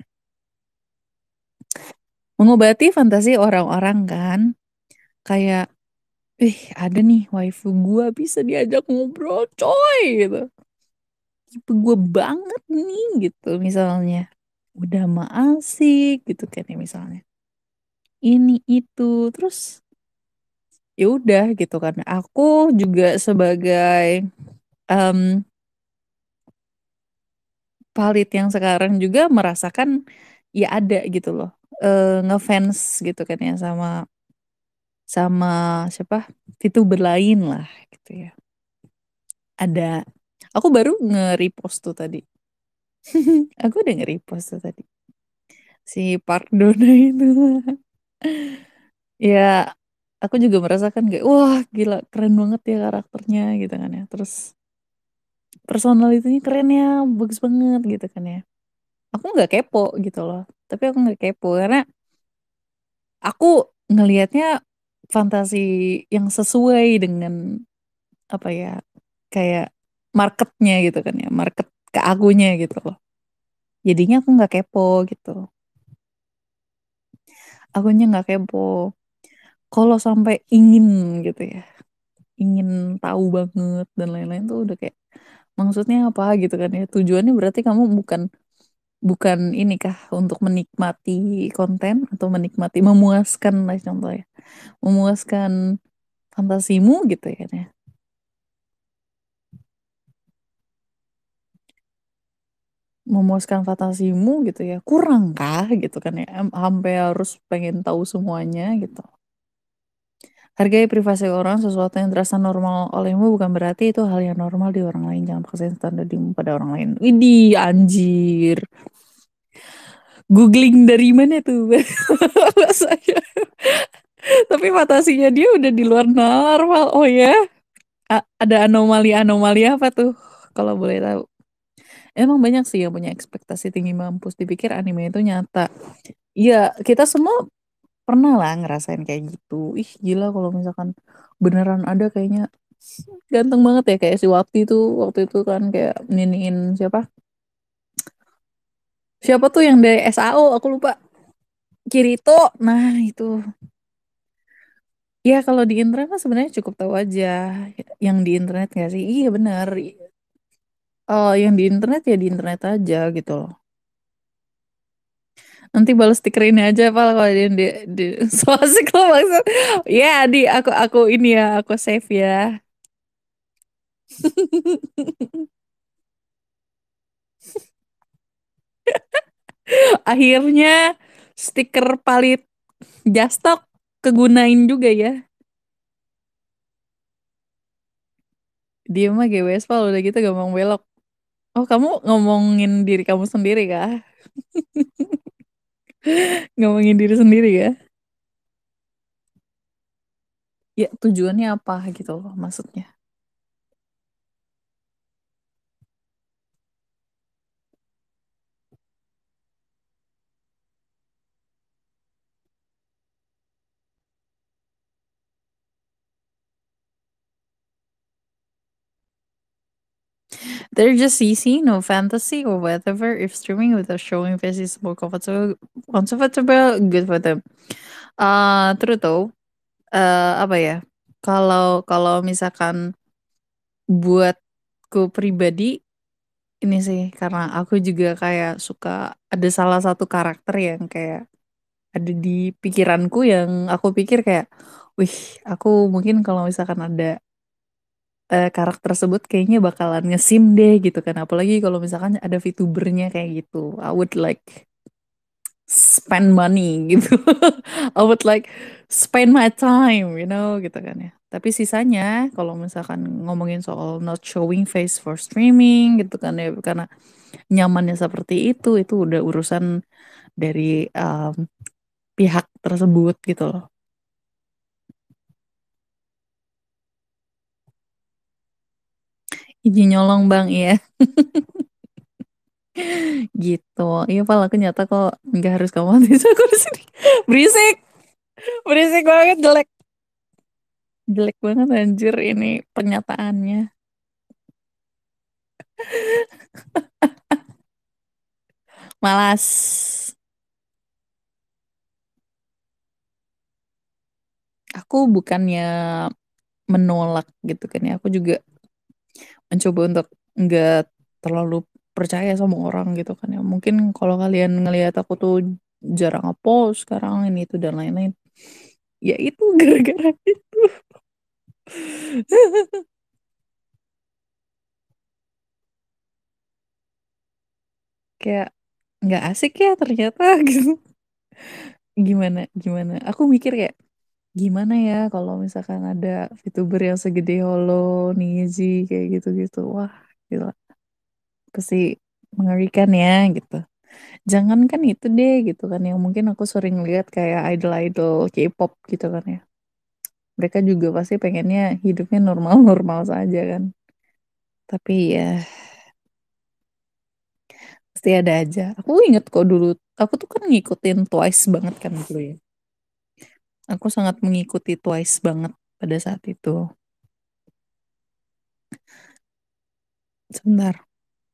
[SPEAKER 1] Mengobati fantasi orang-orang kan, kayak, ih ada nih waifu gua bisa diajak ngobrol coy gitu. Tipe gue banget nih gitu misalnya. Udah mah asik gitu kan ya misalnya. Ini itu terus ya udah gitu kan. Aku juga sebagai em Palit yang sekarang juga merasakan ya ada gitu loh. Eh, ngefans gitu kan ya sama sama siapa? Itu berlain lah gitu ya. Ada. Aku baru nge-repost tuh tadi. Aku udah nge-repost tuh tadi. Si Park Dono itu. Ya, aku juga merasakan kayak, wah gila keren banget ya karakternya gitu kan ya. Terus personalitinya keren ya, bagus banget gitu kan ya. Aku nggak kepo gitu loh. Tapi aku nggak kepo karena aku ngelihatnya fantasi yang sesuai dengan apa ya, kayak marketnya gitu kan ya, market ke akunya gitu loh. Jadinya aku nggak kepo gitu. Akunya nggak kepo. Kalau sampai ingin gitu ya, ingin tahu banget dan lain-lain tuh udah kayak maksudnya apa gitu kan ya. Tujuannya berarti kamu bukan bukan ini kah untuk menikmati konten atau menikmati memuaskan lah contohnya. Memuaskan fantasimu gitu ya. Ya. Memuaskan fantasimu gitu ya. Kurang kah gitu kan ya. Am- Sampai harus pengen tahu semuanya gitu. Hargai privasi orang, sesuatu yang terasa normal olehmu bukan berarti itu hal yang normal di orang lain. Jangan paksain standar dirimu pada orang lain. Widih, anjir. Googling dari mana tuh? Saya. Tapi fantasinya dia udah di luar normal. Oh ya? A- ada anomali-anomali apa tuh? Kalau boleh tahu. Emang banyak sih yang punya ekspektasi tinggi mampus dipikir anime itu nyata. Iya, kita semua pernah lah ngerasain kayak gitu. Ih, gila kalau misalkan beneran ada kayaknya ganteng banget ya kayak si Waktu itu, waktu itu kan kayak niniin siapa? Siapa tuh yang dari S A O? Aku lupa. Kirito. Nah, itu. Ya, kalau di internet kan sebenarnya cukup tahu aja yang di internet gak sih? Iya benar. Oh, yang di internet ya di internet aja gitu loh. Nanti balas stiker ini aja Pak kalau di, di, di so asik loh maksud. Ya, di aku aku ini ya, aku save ya. Akhirnya stiker palit Jastok kegunain juga ya. Dia mah G W S Pak udah gitu gampang belok. Oh, kamu ngomongin diri kamu sendiri kah? Ngomongin diri sendiri ya? Ya, tujuannya apa gitu loh maksudnya. They're just easy, no fantasy or whatever. If streaming without showing face is more comfortable, comfortable, good for them. Ah, terus tuh, eh apa ya? Kalau kalau misalkan buatku pribadi ini sih karena aku juga kayak suka ada salah satu karakter yang kayak ada di pikiranku yang aku pikir kayak, wih, aku mungkin kalau misalkan ada eh, karakter tersebut kayaknya bakalan ngesim deh gitu kan. Apalagi kalau misalkan ada VTubernya kayak gitu. I would like spend money gitu. I would like spend my time, you know, gitu kan ya. Tapi sisanya kalau misalkan ngomongin soal not showing face for streaming gitu kan ya karena nyamannya seperti itu, itu udah urusan dari em, pihak tersebut gitu loh. Izin nyolong bang, iya. Gitu. Iya, Pal, aku nyata kok nggak harus kamu antis aku di sini. Berisik, berisik banget, jelek, jelek banget anjir ini pernyataannya. Malas. Aku bukannya menolak gitu kan ya. Aku juga mencoba untuk nggak terlalu percaya sama orang gitu kan ya. Mungkin kalau kalian ngelihat aku tuh jarang ngepost sekarang ini itu dan lain-lain. Ya itu gara-gara itu. Kayak nggak asik ya ternyata gitu. Gimana, gimana? Aku mikir kayak gimana ya kalau misalkan ada VTuber yang segede Holo, Nizi kayak gitu-gitu. Wah, gila. Pasti mengerikan ya gitu. Jangankan itu deh gitu kan yang mungkin aku sering lihat kayak idol-idol K-pop gitu kan ya. Mereka juga pasti pengennya hidupnya normal-normal saja kan. Tapi ya pasti ada aja. Aku inget kok dulu, aku tuh kan ngikutin Twice banget kan dulu ya. Aku sangat mengikuti Twice banget pada saat itu. Sebentar,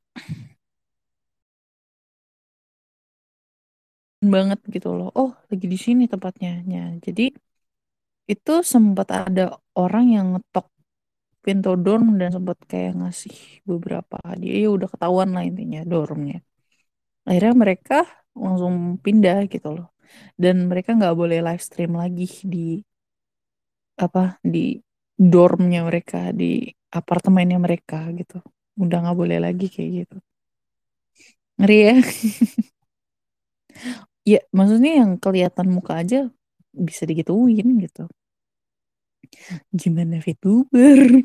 [SPEAKER 1] banget gitu loh. Oh, lagi di sini tempatnya. Ya, jadi itu sempat ada orang yang ngetok pintu dorm dan sempat kayak ngasih beberapa hadiah. Ya udah ketahuan lah intinya dormnya. Akhirnya mereka langsung pindah gitu loh. Dan mereka nggak boleh live stream lagi di apa di dormnya mereka, di apartemennya mereka gitu. Udah nggak boleh lagi kayak gitu. Ngeri ya. Ya maksudnya yang kelihatan muka aja bisa digituin gitu. Gimana VTuber?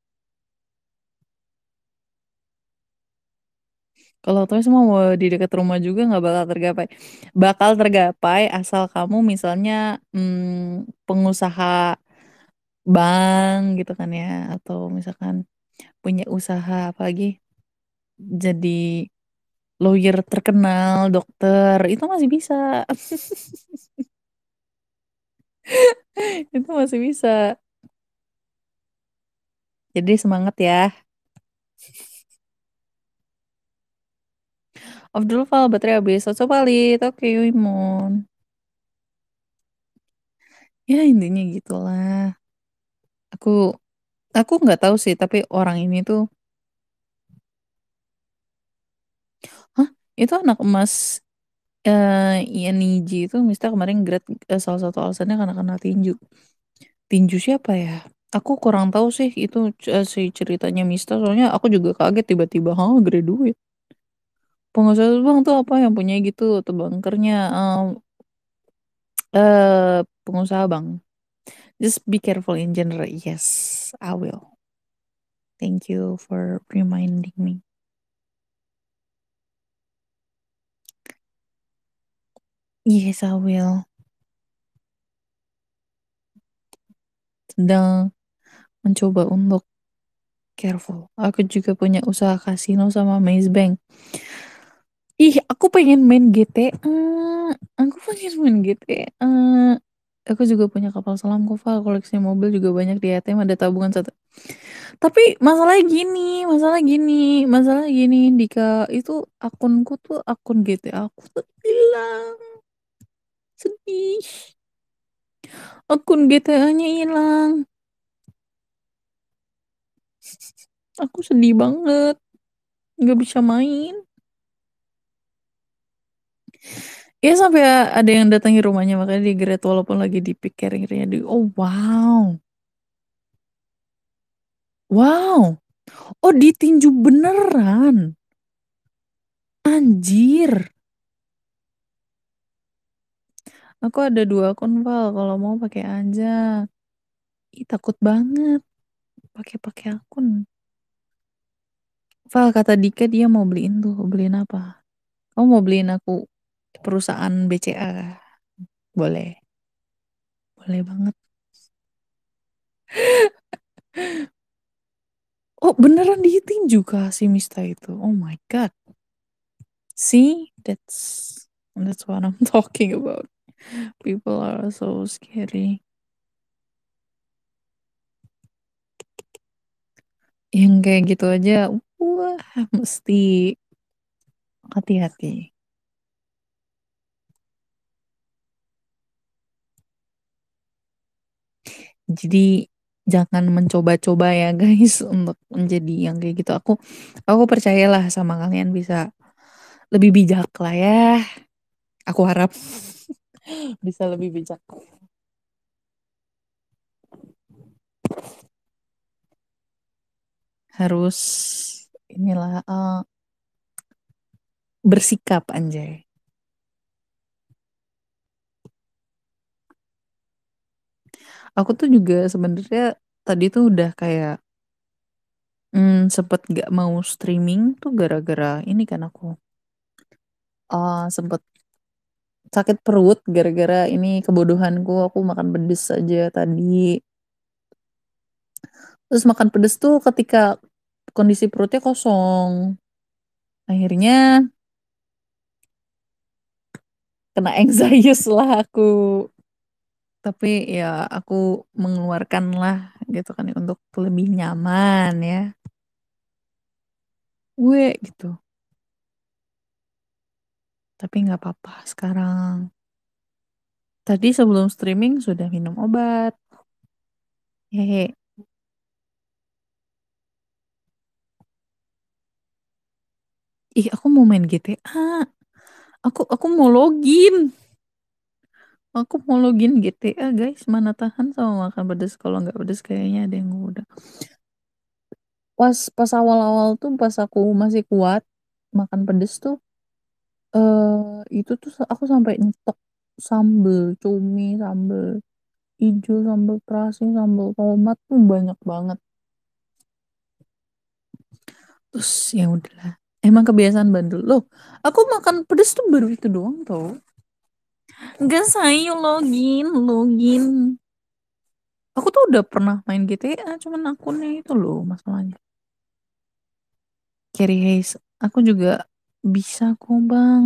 [SPEAKER 1] Kalau tuh semua mau di dekat rumah juga nggak bakal tergapai. Bakal tergapai asal kamu misalnya hmm, pengusaha bank gitu kan ya, atau misalkan punya usaha apa lagi, jadi lawyer terkenal, dokter, itu masih bisa. Itu masih bisa. Jadi semangat ya. Abdul Fal baterai habis. Coba palit. Oke, Imun. Ya intinya gitulah. Aku aku nggak tahu sih, tapi orang ini tuh, hah? Itu anak emas eh I N I J itu Mista kemarin grad eh, salah satu alasannya karena kena tinju. Tinju siapa ya? Aku kurang tahu sih itu eh, si ceritanya Mista. Soalnya aku juga kaget tiba-tiba, oh graduate. Pengusaha bang tuh apa yang punya gitu atau bankernya eh eh, pengusaha bang. Just be careful in general. Yes, I will. Thank you for reminding me. Yes, I will. Sedang mencoba untuk careful. Aku juga punya usaha kasino sama Maze Bank. Ih, aku pengen main G T A. Aku pengen main G T A. Aku juga punya kapal selam kok, Val. Koleksi mobil juga banyak di A T M, ada tabungan satu. Tapi masalah gini, masalah gini, masalah gini, Dika, itu akunku tuh akun G T A aku tuh hilang. Sedih. Akun G T A-nya hilang. Aku sedih banget. Nggak bisa main. Ya sampai ada yang datangi rumahnya makanya di Great walaupun lagi di pick carrier-nya di. Oh wow. Wow. Oh ditinju beneran. Anjir. Aku ada dua akun Val. Kalau mau pakai aja. Ih, takut banget pakai-pakai akun. Val, kata Dika dia mau beliin tuh. Beliin apa? Kamu mau beliin aku perusahaan B C A? Boleh. Boleh banget. Oh, beneran ditinju kah si Mista itu? Oh my God. See, that's that's what I'm talking about. People are so scary. Yang kayak gitu aja, wah, mesti hati-hati. Jadi jangan mencoba-coba ya guys untuk menjadi yang kayak gitu. Aku aku percayalah sama kalian bisa lebih bijak lah ya. Aku harap bisa lebih bijak. Harus inilah eh, bersikap anjay. Aku tuh juga sebenarnya tadi tuh udah kayak hmm, sempet gak mau streaming tuh gara-gara ini kan aku uh, sempet sakit perut gara-gara ini kebodohanku aku makan pedes aja tadi. Terus makan pedes tuh ketika kondisi perutnya kosong. Akhirnya kena anxious lah aku. Tapi ya aku mengeluarkan lah gitu kan untuk lebih nyaman ya. Gue gitu. Tapi nggak apa-apa sekarang. Tadi sebelum streaming sudah minum obat. Hehe. Ih, aku mau main G T A. Aku aku mau login. Aku mau login G T A, guys. Mana tahan sama makan pedas. Kalau nggak pedas kayaknya ada yang udah. Pas pas awal-awal tuh pas aku masih kuat makan pedas tuh eh itu tuh aku sampai nyetok sambel cumi, sambel hijau, sambal terasi, sambal tomat tuh banyak banget. Terus ya udahlah. Emang kebiasaan bandel. Loh, aku makan pedas tuh baru itu doang tau. Enggak saya login, login. Aku tuh udah pernah main G T A, cuman akunnya itu loh masalahnya. Carry Haze, aku juga bisa kok bang.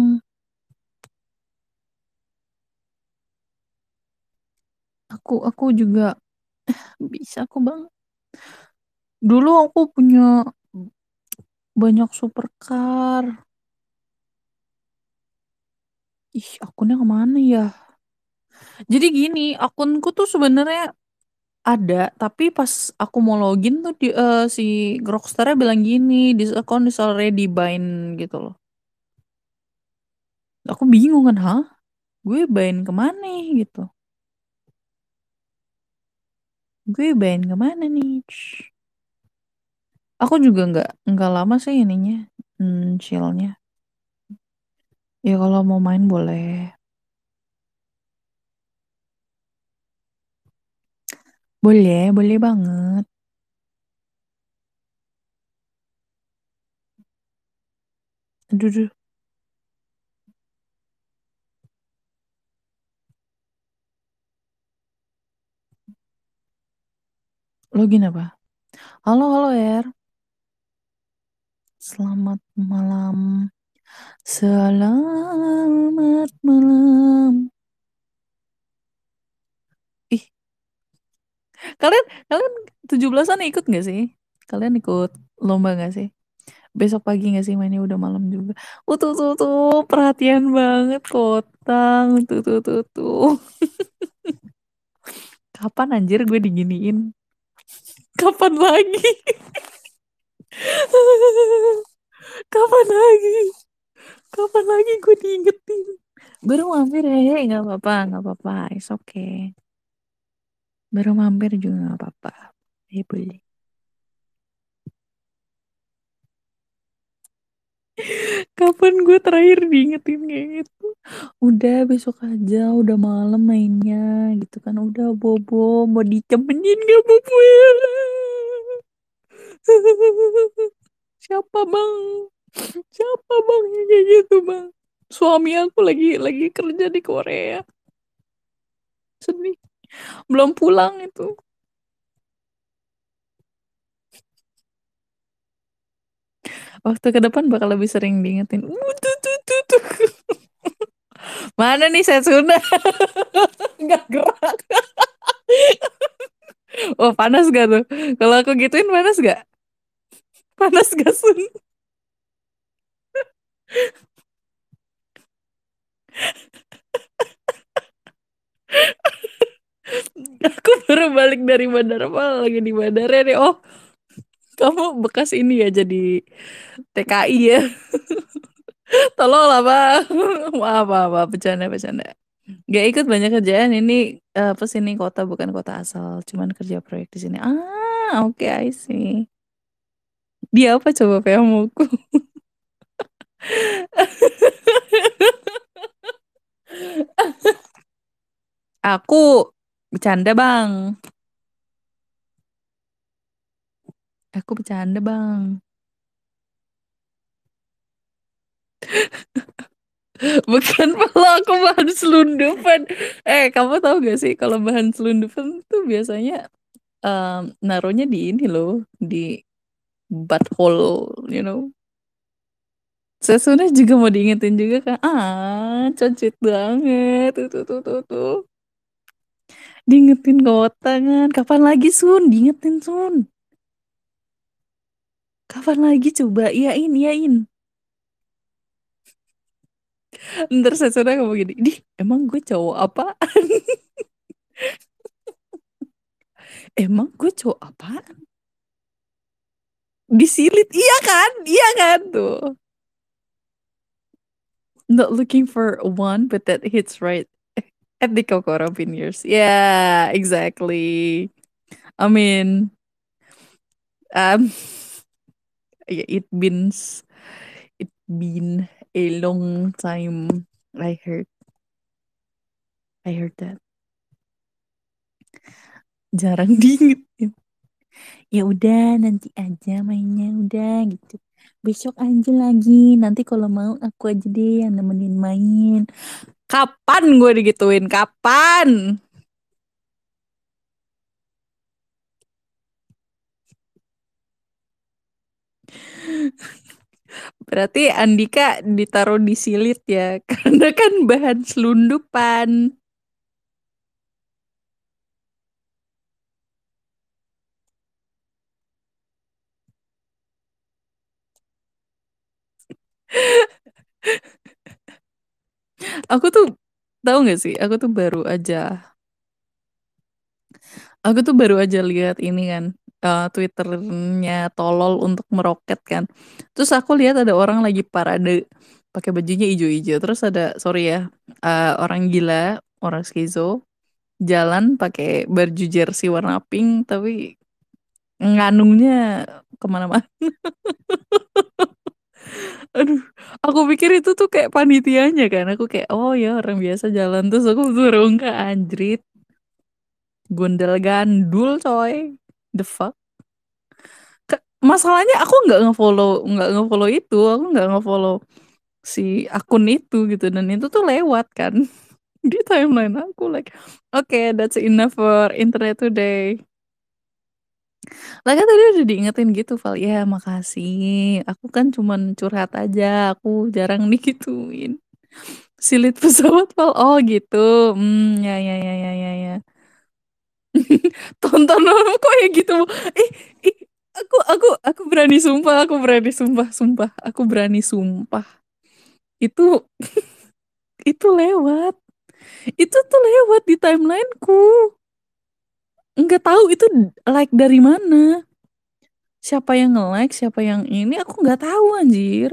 [SPEAKER 1] Aku aku juga bisa kok bang. Dulu aku punya banyak supercar. Ih, akunnya kemana ya? Jadi gini, akunku tuh sebenarnya ada, tapi pas aku mau login tuh di, eh, si Rockstar bilang gini, this account is already bind gitu loh. Aku bingung kan, hah? Gue bind kemana gitu? Gue bind kemana nih? Aku juga nggak nggak lama sih ininya, hmm, chillnya. Ya kalau mau main boleh, boleh, boleh banget. Aduh, aduh. Login apa? Halo, halo Er. Selamat malam. Selamat malam. Ih, kalian kalian tujuh belasan-an ikut nggak sih? Kalian ikut lomba nggak sih? Besok pagi nggak sih mainnya udah malam juga. Uh, tuh, tuh, tuh, perhatian banget kotang. Tuh, tuh, tuh, tuh. Kapan anjir gue diginiin? Kapan lagi? Kapan lagi? Kapan lagi gue diingetin? Baru mampir ya, ya nggak apa-apa, nggak apa-apa, it's okay. Baru mampir juga nggak apa-apa. Ya boleh. Kapan gue terakhir diingetin kayak gitu? Udah besok aja, udah malam mainnya gitu kan. Udah bobo, mau ditemenin gak bobo ya? Siapa bang? Siapa bang yang kayak gitu bang? Suami aku lagi lagi kerja di Korea. Sedih. Belum pulang itu. Waktu ke depan bakal lebih sering diingetin. Uh, tuh, tuh, tuh, tuh. Mana nih Setsuna? Nggak gerak. Oh panas gak tuh? Kalau aku gituin panas gak? Panas gak Sun? Aku baru balik dari bandara, apa lagi di bandara nih. Oh, kamu bekas ini ya jadi T K I ya. Tolong lah, Pak. Maaf, maaf, maaf. Bercanda, bercanda. Gak ikut banyak kerjaan ini, eh, apa sini kota bukan kota asal, cuman kerja proyek di sini. Ah, oke, I see. Dia apa coba pemuku? Aku bercanda, Bang. Aku bercanda, Bang. Bukan kalau aku bahan selundupan. Eh, kamu tahu gak sih kalau bahan selundupan tuh biasanya em, naruhnya di ini loh, di butthole, you know. Saya sebenarnya juga mau diingetin juga kan. Ah, cocit banget. Tuh, tuh, tuh, tuh, tuh. Diingetin kota kan. Kapan lagi Sun? Diingetin Sun. Kapan lagi coba? Iyain, iyain. Ntar saya sudah ngomong gini. Di, emang gue cowok apa? Emang gue cowok apa? Disilit. Iya kan? Iya kan? Tuh. Not looking for one, but that hits right at the Kokoro Vineyards. Yeah, exactly. I mean, um, yeah, it been it been a long time. I heard, I heard that. Jarang diingetin. Ya udah nanti aja mainnya udah gitu. Besok aja lagi. Nanti kalau mau aku aja deh yang nemenin main. Kapan gue digituin? Kapan? Berarti Andika ditaruh di silit ya, karena kan bahan selundupan. Aku tuh tahu nggak sih, aku tuh baru aja, aku tuh baru aja lihat ini kan, eh, Twitternya Tolol untuk meroket kan. Terus aku lihat ada orang lagi parade pakai bajunya ijo-ijo. Terus ada, sorry ya, eh, orang gila, orang skizo, jalan pakai baju jersey warna pink, tapi nganungnya kemana-mana. Aduh, aku pikir itu tuh kayak panitianya kan. Aku kayak, oh ya orang biasa jalan. Terus aku suruh enggak anjrit. Gondel gandul coy. The fuck? Ke- Masalahnya aku nggak ngefollow, nggak ngefollow itu. Aku nggak ngefollow si akun itu gitu. Dan itu tuh lewat kan. Di timeline aku like, oke, that's enough for internet today. Lah kan tadi udah diingetin gitu, Val. Ya makasih. Aku kan cuman curhat aja. Aku jarang digituin. Silit pesawat Val. Oh gitu. Hmm, ya ya ya ya ya ya. Tonton orang kok ya gitu. Eh, eh, aku aku aku berani sumpah, aku berani sumpah, sumpah. Aku berani sumpah. Itu itu lewat. Itu tuh lewat di timelineku. Nggak tahu itu like dari mana. Siapa yang nge-like, siapa yang ini aku nggak tahu anjir.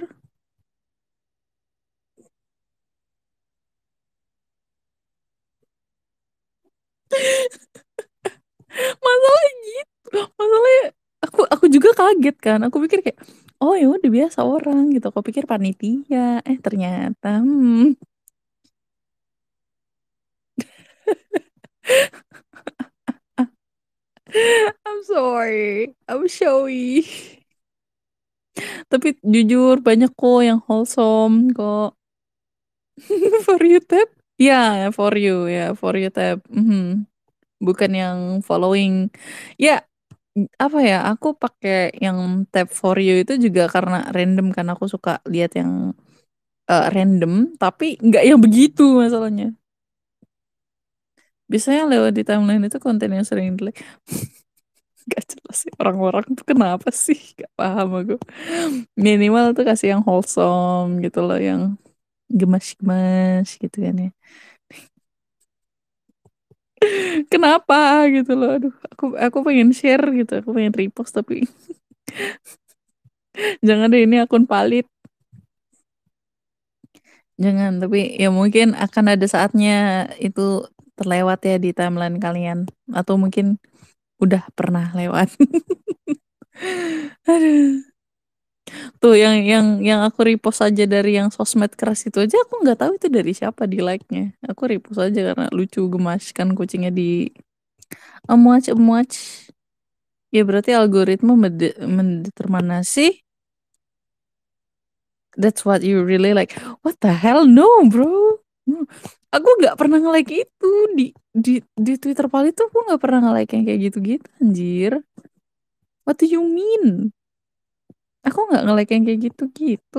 [SPEAKER 1] Masalahnya gitu. Masalahnya aku aku juga kaget kan. Aku pikir kayak oh ya udah biasa orang gitu. Aku pikir panitia. Eh ternyata hmm, I'm sorry. I'm showy. Tapi jujur banyak kok yang wholesome kok. For you tab? Ya, for you ya, for you tab. Mhm. Bukan yang following. Ya, apa ya? Aku pakai yang tab for you itu juga karena random kan aku suka lihat yang eh, random, tapi nggak yang begitu masalahnya. Biasanya lewat di timeline itu konten yang sering di like. Gak jelas sih orang-orang tuh kenapa sih? Gak paham aku. Minimal tuh kasih yang wholesome gitu loh, yang gemas-gemas gitu kan ya. Kenapa gitu loh? Aduh, aku aku pengen share gitu, aku pengen repost tapi jangan deh ini akun palit. Jangan, tapi ya mungkin akan ada saatnya itu terlewat ya di timeline kalian atau mungkin udah pernah lewat. Aduh. Tuh yang yang yang aku repost aja dari yang sosmed keras itu aja aku nggak tahu itu dari siapa di like-nya. Aku repost aja karena lucu gemas kan kucingnya di emuach emuach. Ya berarti algoritma mende- mendeterminasi that's what you really like. What the hell? No, bro. No. Aku nggak pernah nge-like itu di di di Twitter Pali tuh aku nggak pernah nge-like yang kayak gitu-gitu anjir. What do you mean? Aku nggak nge-like yang kayak gitu-gitu.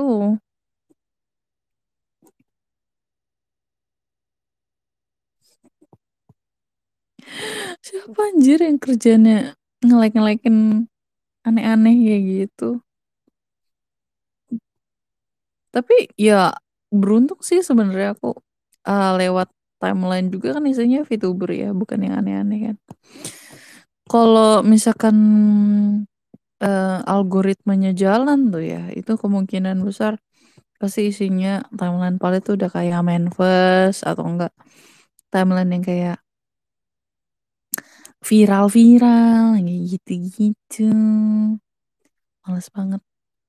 [SPEAKER 1] Siapa anjir yang kerjanya nge-like-nge-likein aneh-aneh kayak gitu. Tapi ya beruntung sih sebenarnya aku uh, lewat timeline juga kan isinya VTuber ya, bukan yang aneh-aneh kan. Kalau misalkan uh, algoritmanya jalan tuh ya, itu kemungkinan besar pasti isinya timeline paling tuh udah kayak Manverse atau enggak timeline yang kayak viral-viral kayak gitu-gitu. Males banget.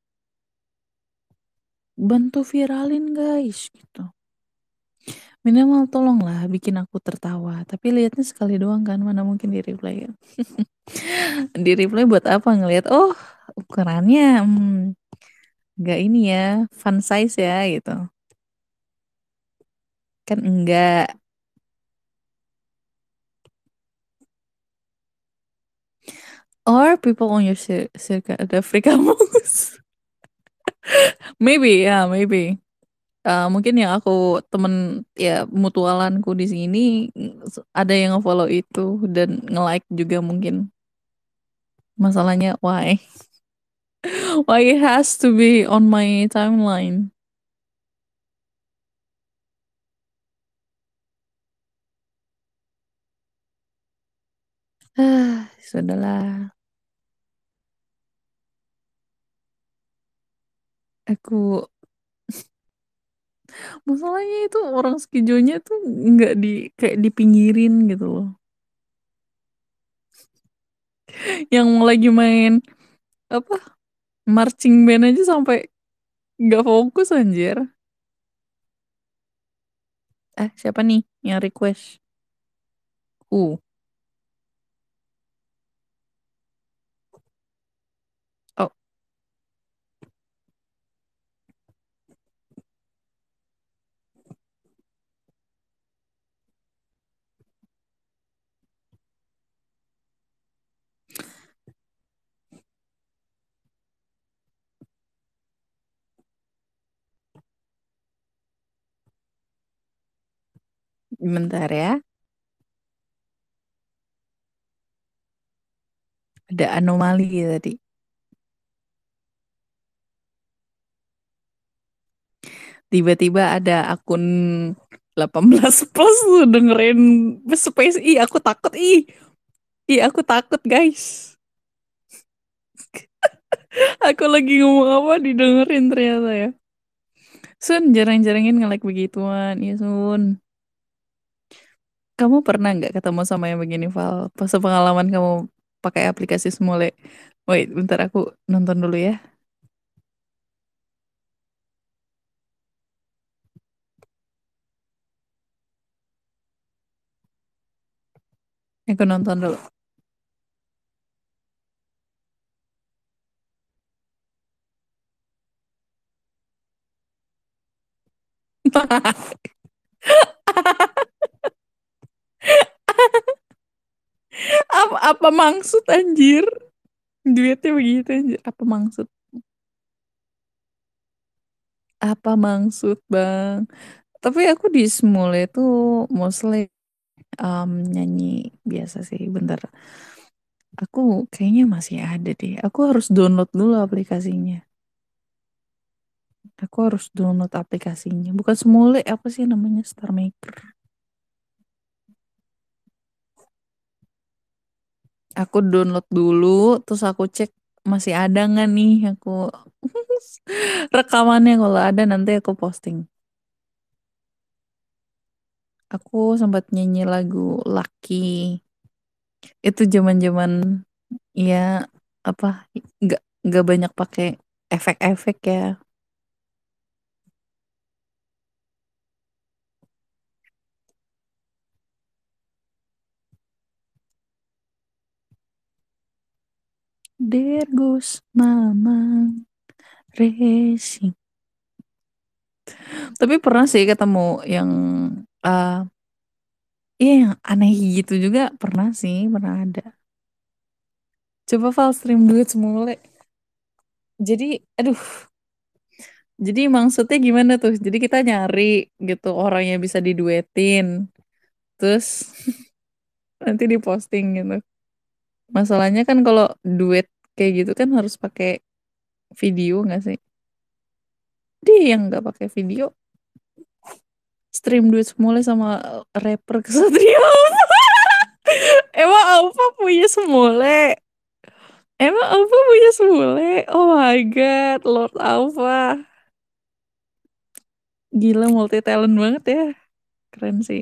[SPEAKER 1] Bantu viralin guys gitu. Minimal tolonglah bikin aku tertawa. Tapi lihatnya sekali doang kan, mana mungkin di replay kan. Di replay buat apa ngelihat? Oh, ukurannya hmm, nggak ini ya, fun size ya gitu. Kan enggak. Or people on your cir- circle ada Afrika Mus. Maybe ya, maybe. Eh, mungkin yang aku temen ya mutualanku di sini ada yang nge-follow itu dan nge-like juga mungkin. Masalahnya why? Why it has to be on my timeline? Ah, sudahlah. Aku masalahnya itu orang skijonya tuh nggak di kayak dipinggirin gitu loh. Yang lagi main apa marching band aja sampai nggak fokus anjir. Eh siapa nih yang request? Uh, oh bentar ya. Ada anomali tadi. Tiba-tiba ada akun delapan belas plus tuh dengerin Space. Ih, aku takut. Ih, ih aku takut guys. Aku lagi ngomong apa didengerin ternyata ya. Sun, jarang-jarangin nge-like begituan. Ya Sun. Kamu pernah nggak ketemu sama yang begini, Val? Pas pengalaman kamu pakai aplikasi Smule. Wait, bentar aku nonton dulu ya. Aku nonton dulu. Apa, apa maksud anjir? Duitnya begitu anjir. Apa maksud? Apa maksud bang? Tapi aku di Smule itu mostly um, nyanyi biasa sih. Bentar. Aku kayaknya masih ada deh. Aku harus download dulu aplikasinya. Aku harus download aplikasinya. Bukan Smule, apa sih namanya? Star Maker. Aku download dulu, terus aku cek masih ada nggak nih aku rekamannya. Kalau ada nanti aku posting. Aku sempat nyanyi lagu Lucky. Itu zaman-zaman ya apa nggak nggak banyak pakai efek-efek ya. There goes mama racing. Tapi pernah sih ketemu yang eh iya yang aneh gitu juga pernah sih, pernah ada. Coba file stream duit semula. Jadi, aduh, jadi maksudnya gimana tuh? Jadi kita nyari gitu orang yang bisa diduetin, terus nanti diposting gitu. Masalahnya kan kalau duet kayak gitu kan harus pakai video nggak sih? Dia yang nggak pakai video, stream duit semula sama rapper Kesatria. Emang Alfa punya semule? Emang Alfa punya semule? Oh my god, Lord Alfa. Gila multi talent banget ya. Keren sih.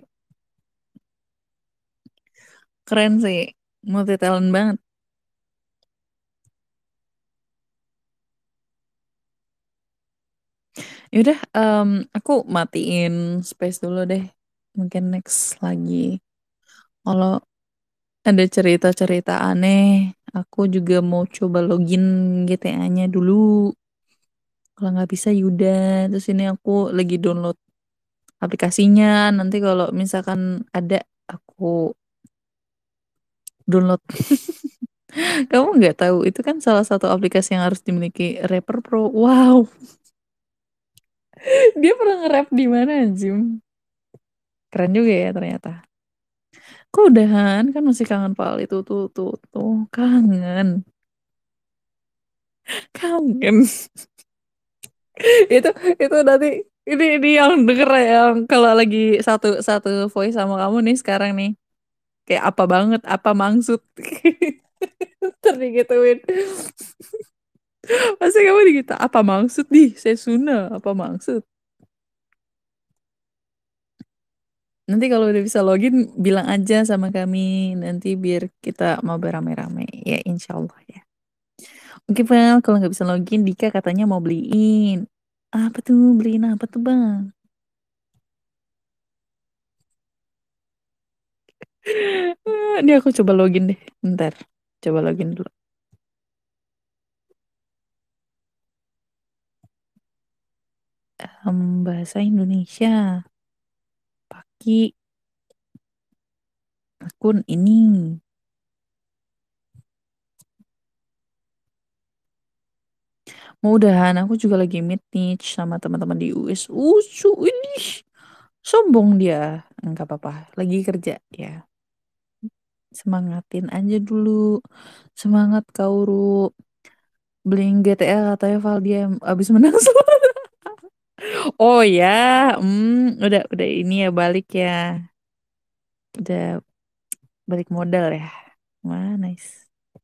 [SPEAKER 1] Keren sih. Multi talent banget. Yaudah, em, aku matiin space dulu deh. Mungkin next lagi. Kalau ada cerita-cerita aneh, aku juga mau coba login G T A-nya dulu. Kalau nggak bisa yaudah. Terus ini aku lagi download aplikasinya. Nanti kalau misalkan ada, aku download. Kamu nggak tahu, itu kan salah satu aplikasi yang harus dimiliki rapper pro. Wow, dia pernah nge-rap di mana, Jim? Keren juga ya ternyata. Kok udahan kan masih kangen Pal itu tuh tuh tuh kangen kangen itu itu nanti ini ini yang denger ya, yang kalau lagi satu satu voice sama kamu nih sekarang nih kayak apa banget apa maksud terus digituin pasti kamu digita apa maksud di Sesuna apa maksud. Nanti kalau udah bisa login bilang aja sama kami nanti biar kita mau beramai-ramai ya insya Allah ya. Oke Bang, kalau nggak bisa login, Dika katanya mau beliin. Apa tuh? Beliin apa tuh Bang? Eh, Ini aku coba login deh. Bentar. Coba login dulu. Em, bahasa Indonesia. Paki akun ini. Mau udahan, aku juga lagi meet nih sama teman-teman di U S. Usu, ini sombong dia. Enggak apa-apa, lagi kerja ya. Semangatin aja dulu. Semangat kau, Ru. Beliin G T A katanya Valdia abis menang semua. Oh ya, hmm, udah udah ini ya balik ya, udah balik modal ya. Wah, nice.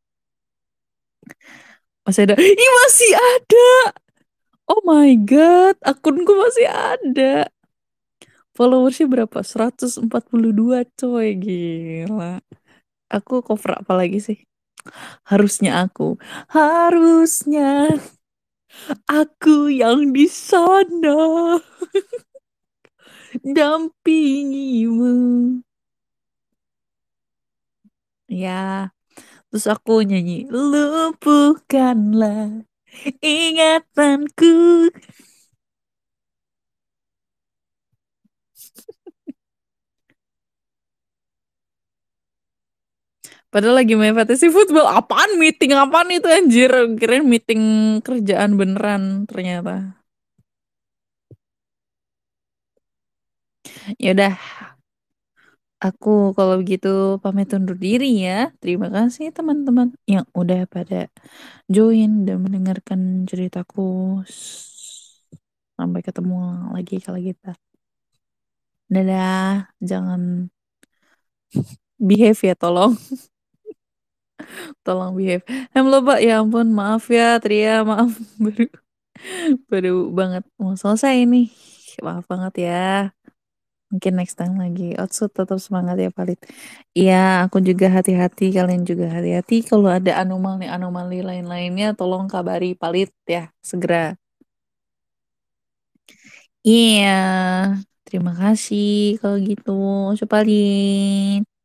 [SPEAKER 1] Masih ada, ih masih ada. Oh my god, akunku masih ada. Followersnya berapa? Seratus empat puluh dua coy, gila. Aku cover apa lagi sih? Harusnya aku, harusnya aku yang di sana dampingimu. Ya, terus aku nyanyi, lumpuhkanlah ingatanku. Padahal lagi main fantasy football. Apaan meeting? Apaan itu anjir? Kirain meeting kerjaan beneran ternyata. Ya udah, aku kalau begitu pamit undur diri ya. Terima kasih teman-teman yang udah pada join dan mendengarkan ceritaku. Sampai ketemu lagi kalau kita. Dadah, jangan behave ya tolong. Tolong behave. Hem lo Mbak, ya ampun maaf ya Tria, maaf baru baru banget mau selesai nih. Maaf banget ya. Mungkin next time lagi. Otsut tetap semangat ya Palit. Iya, aku juga hati-hati, kalian juga hati-hati. Kalau ada anomali-anomali lain-lainnya, tolong kabari Palit ya, segera. Iya, terima kasih kalau gitu. Coba Palit.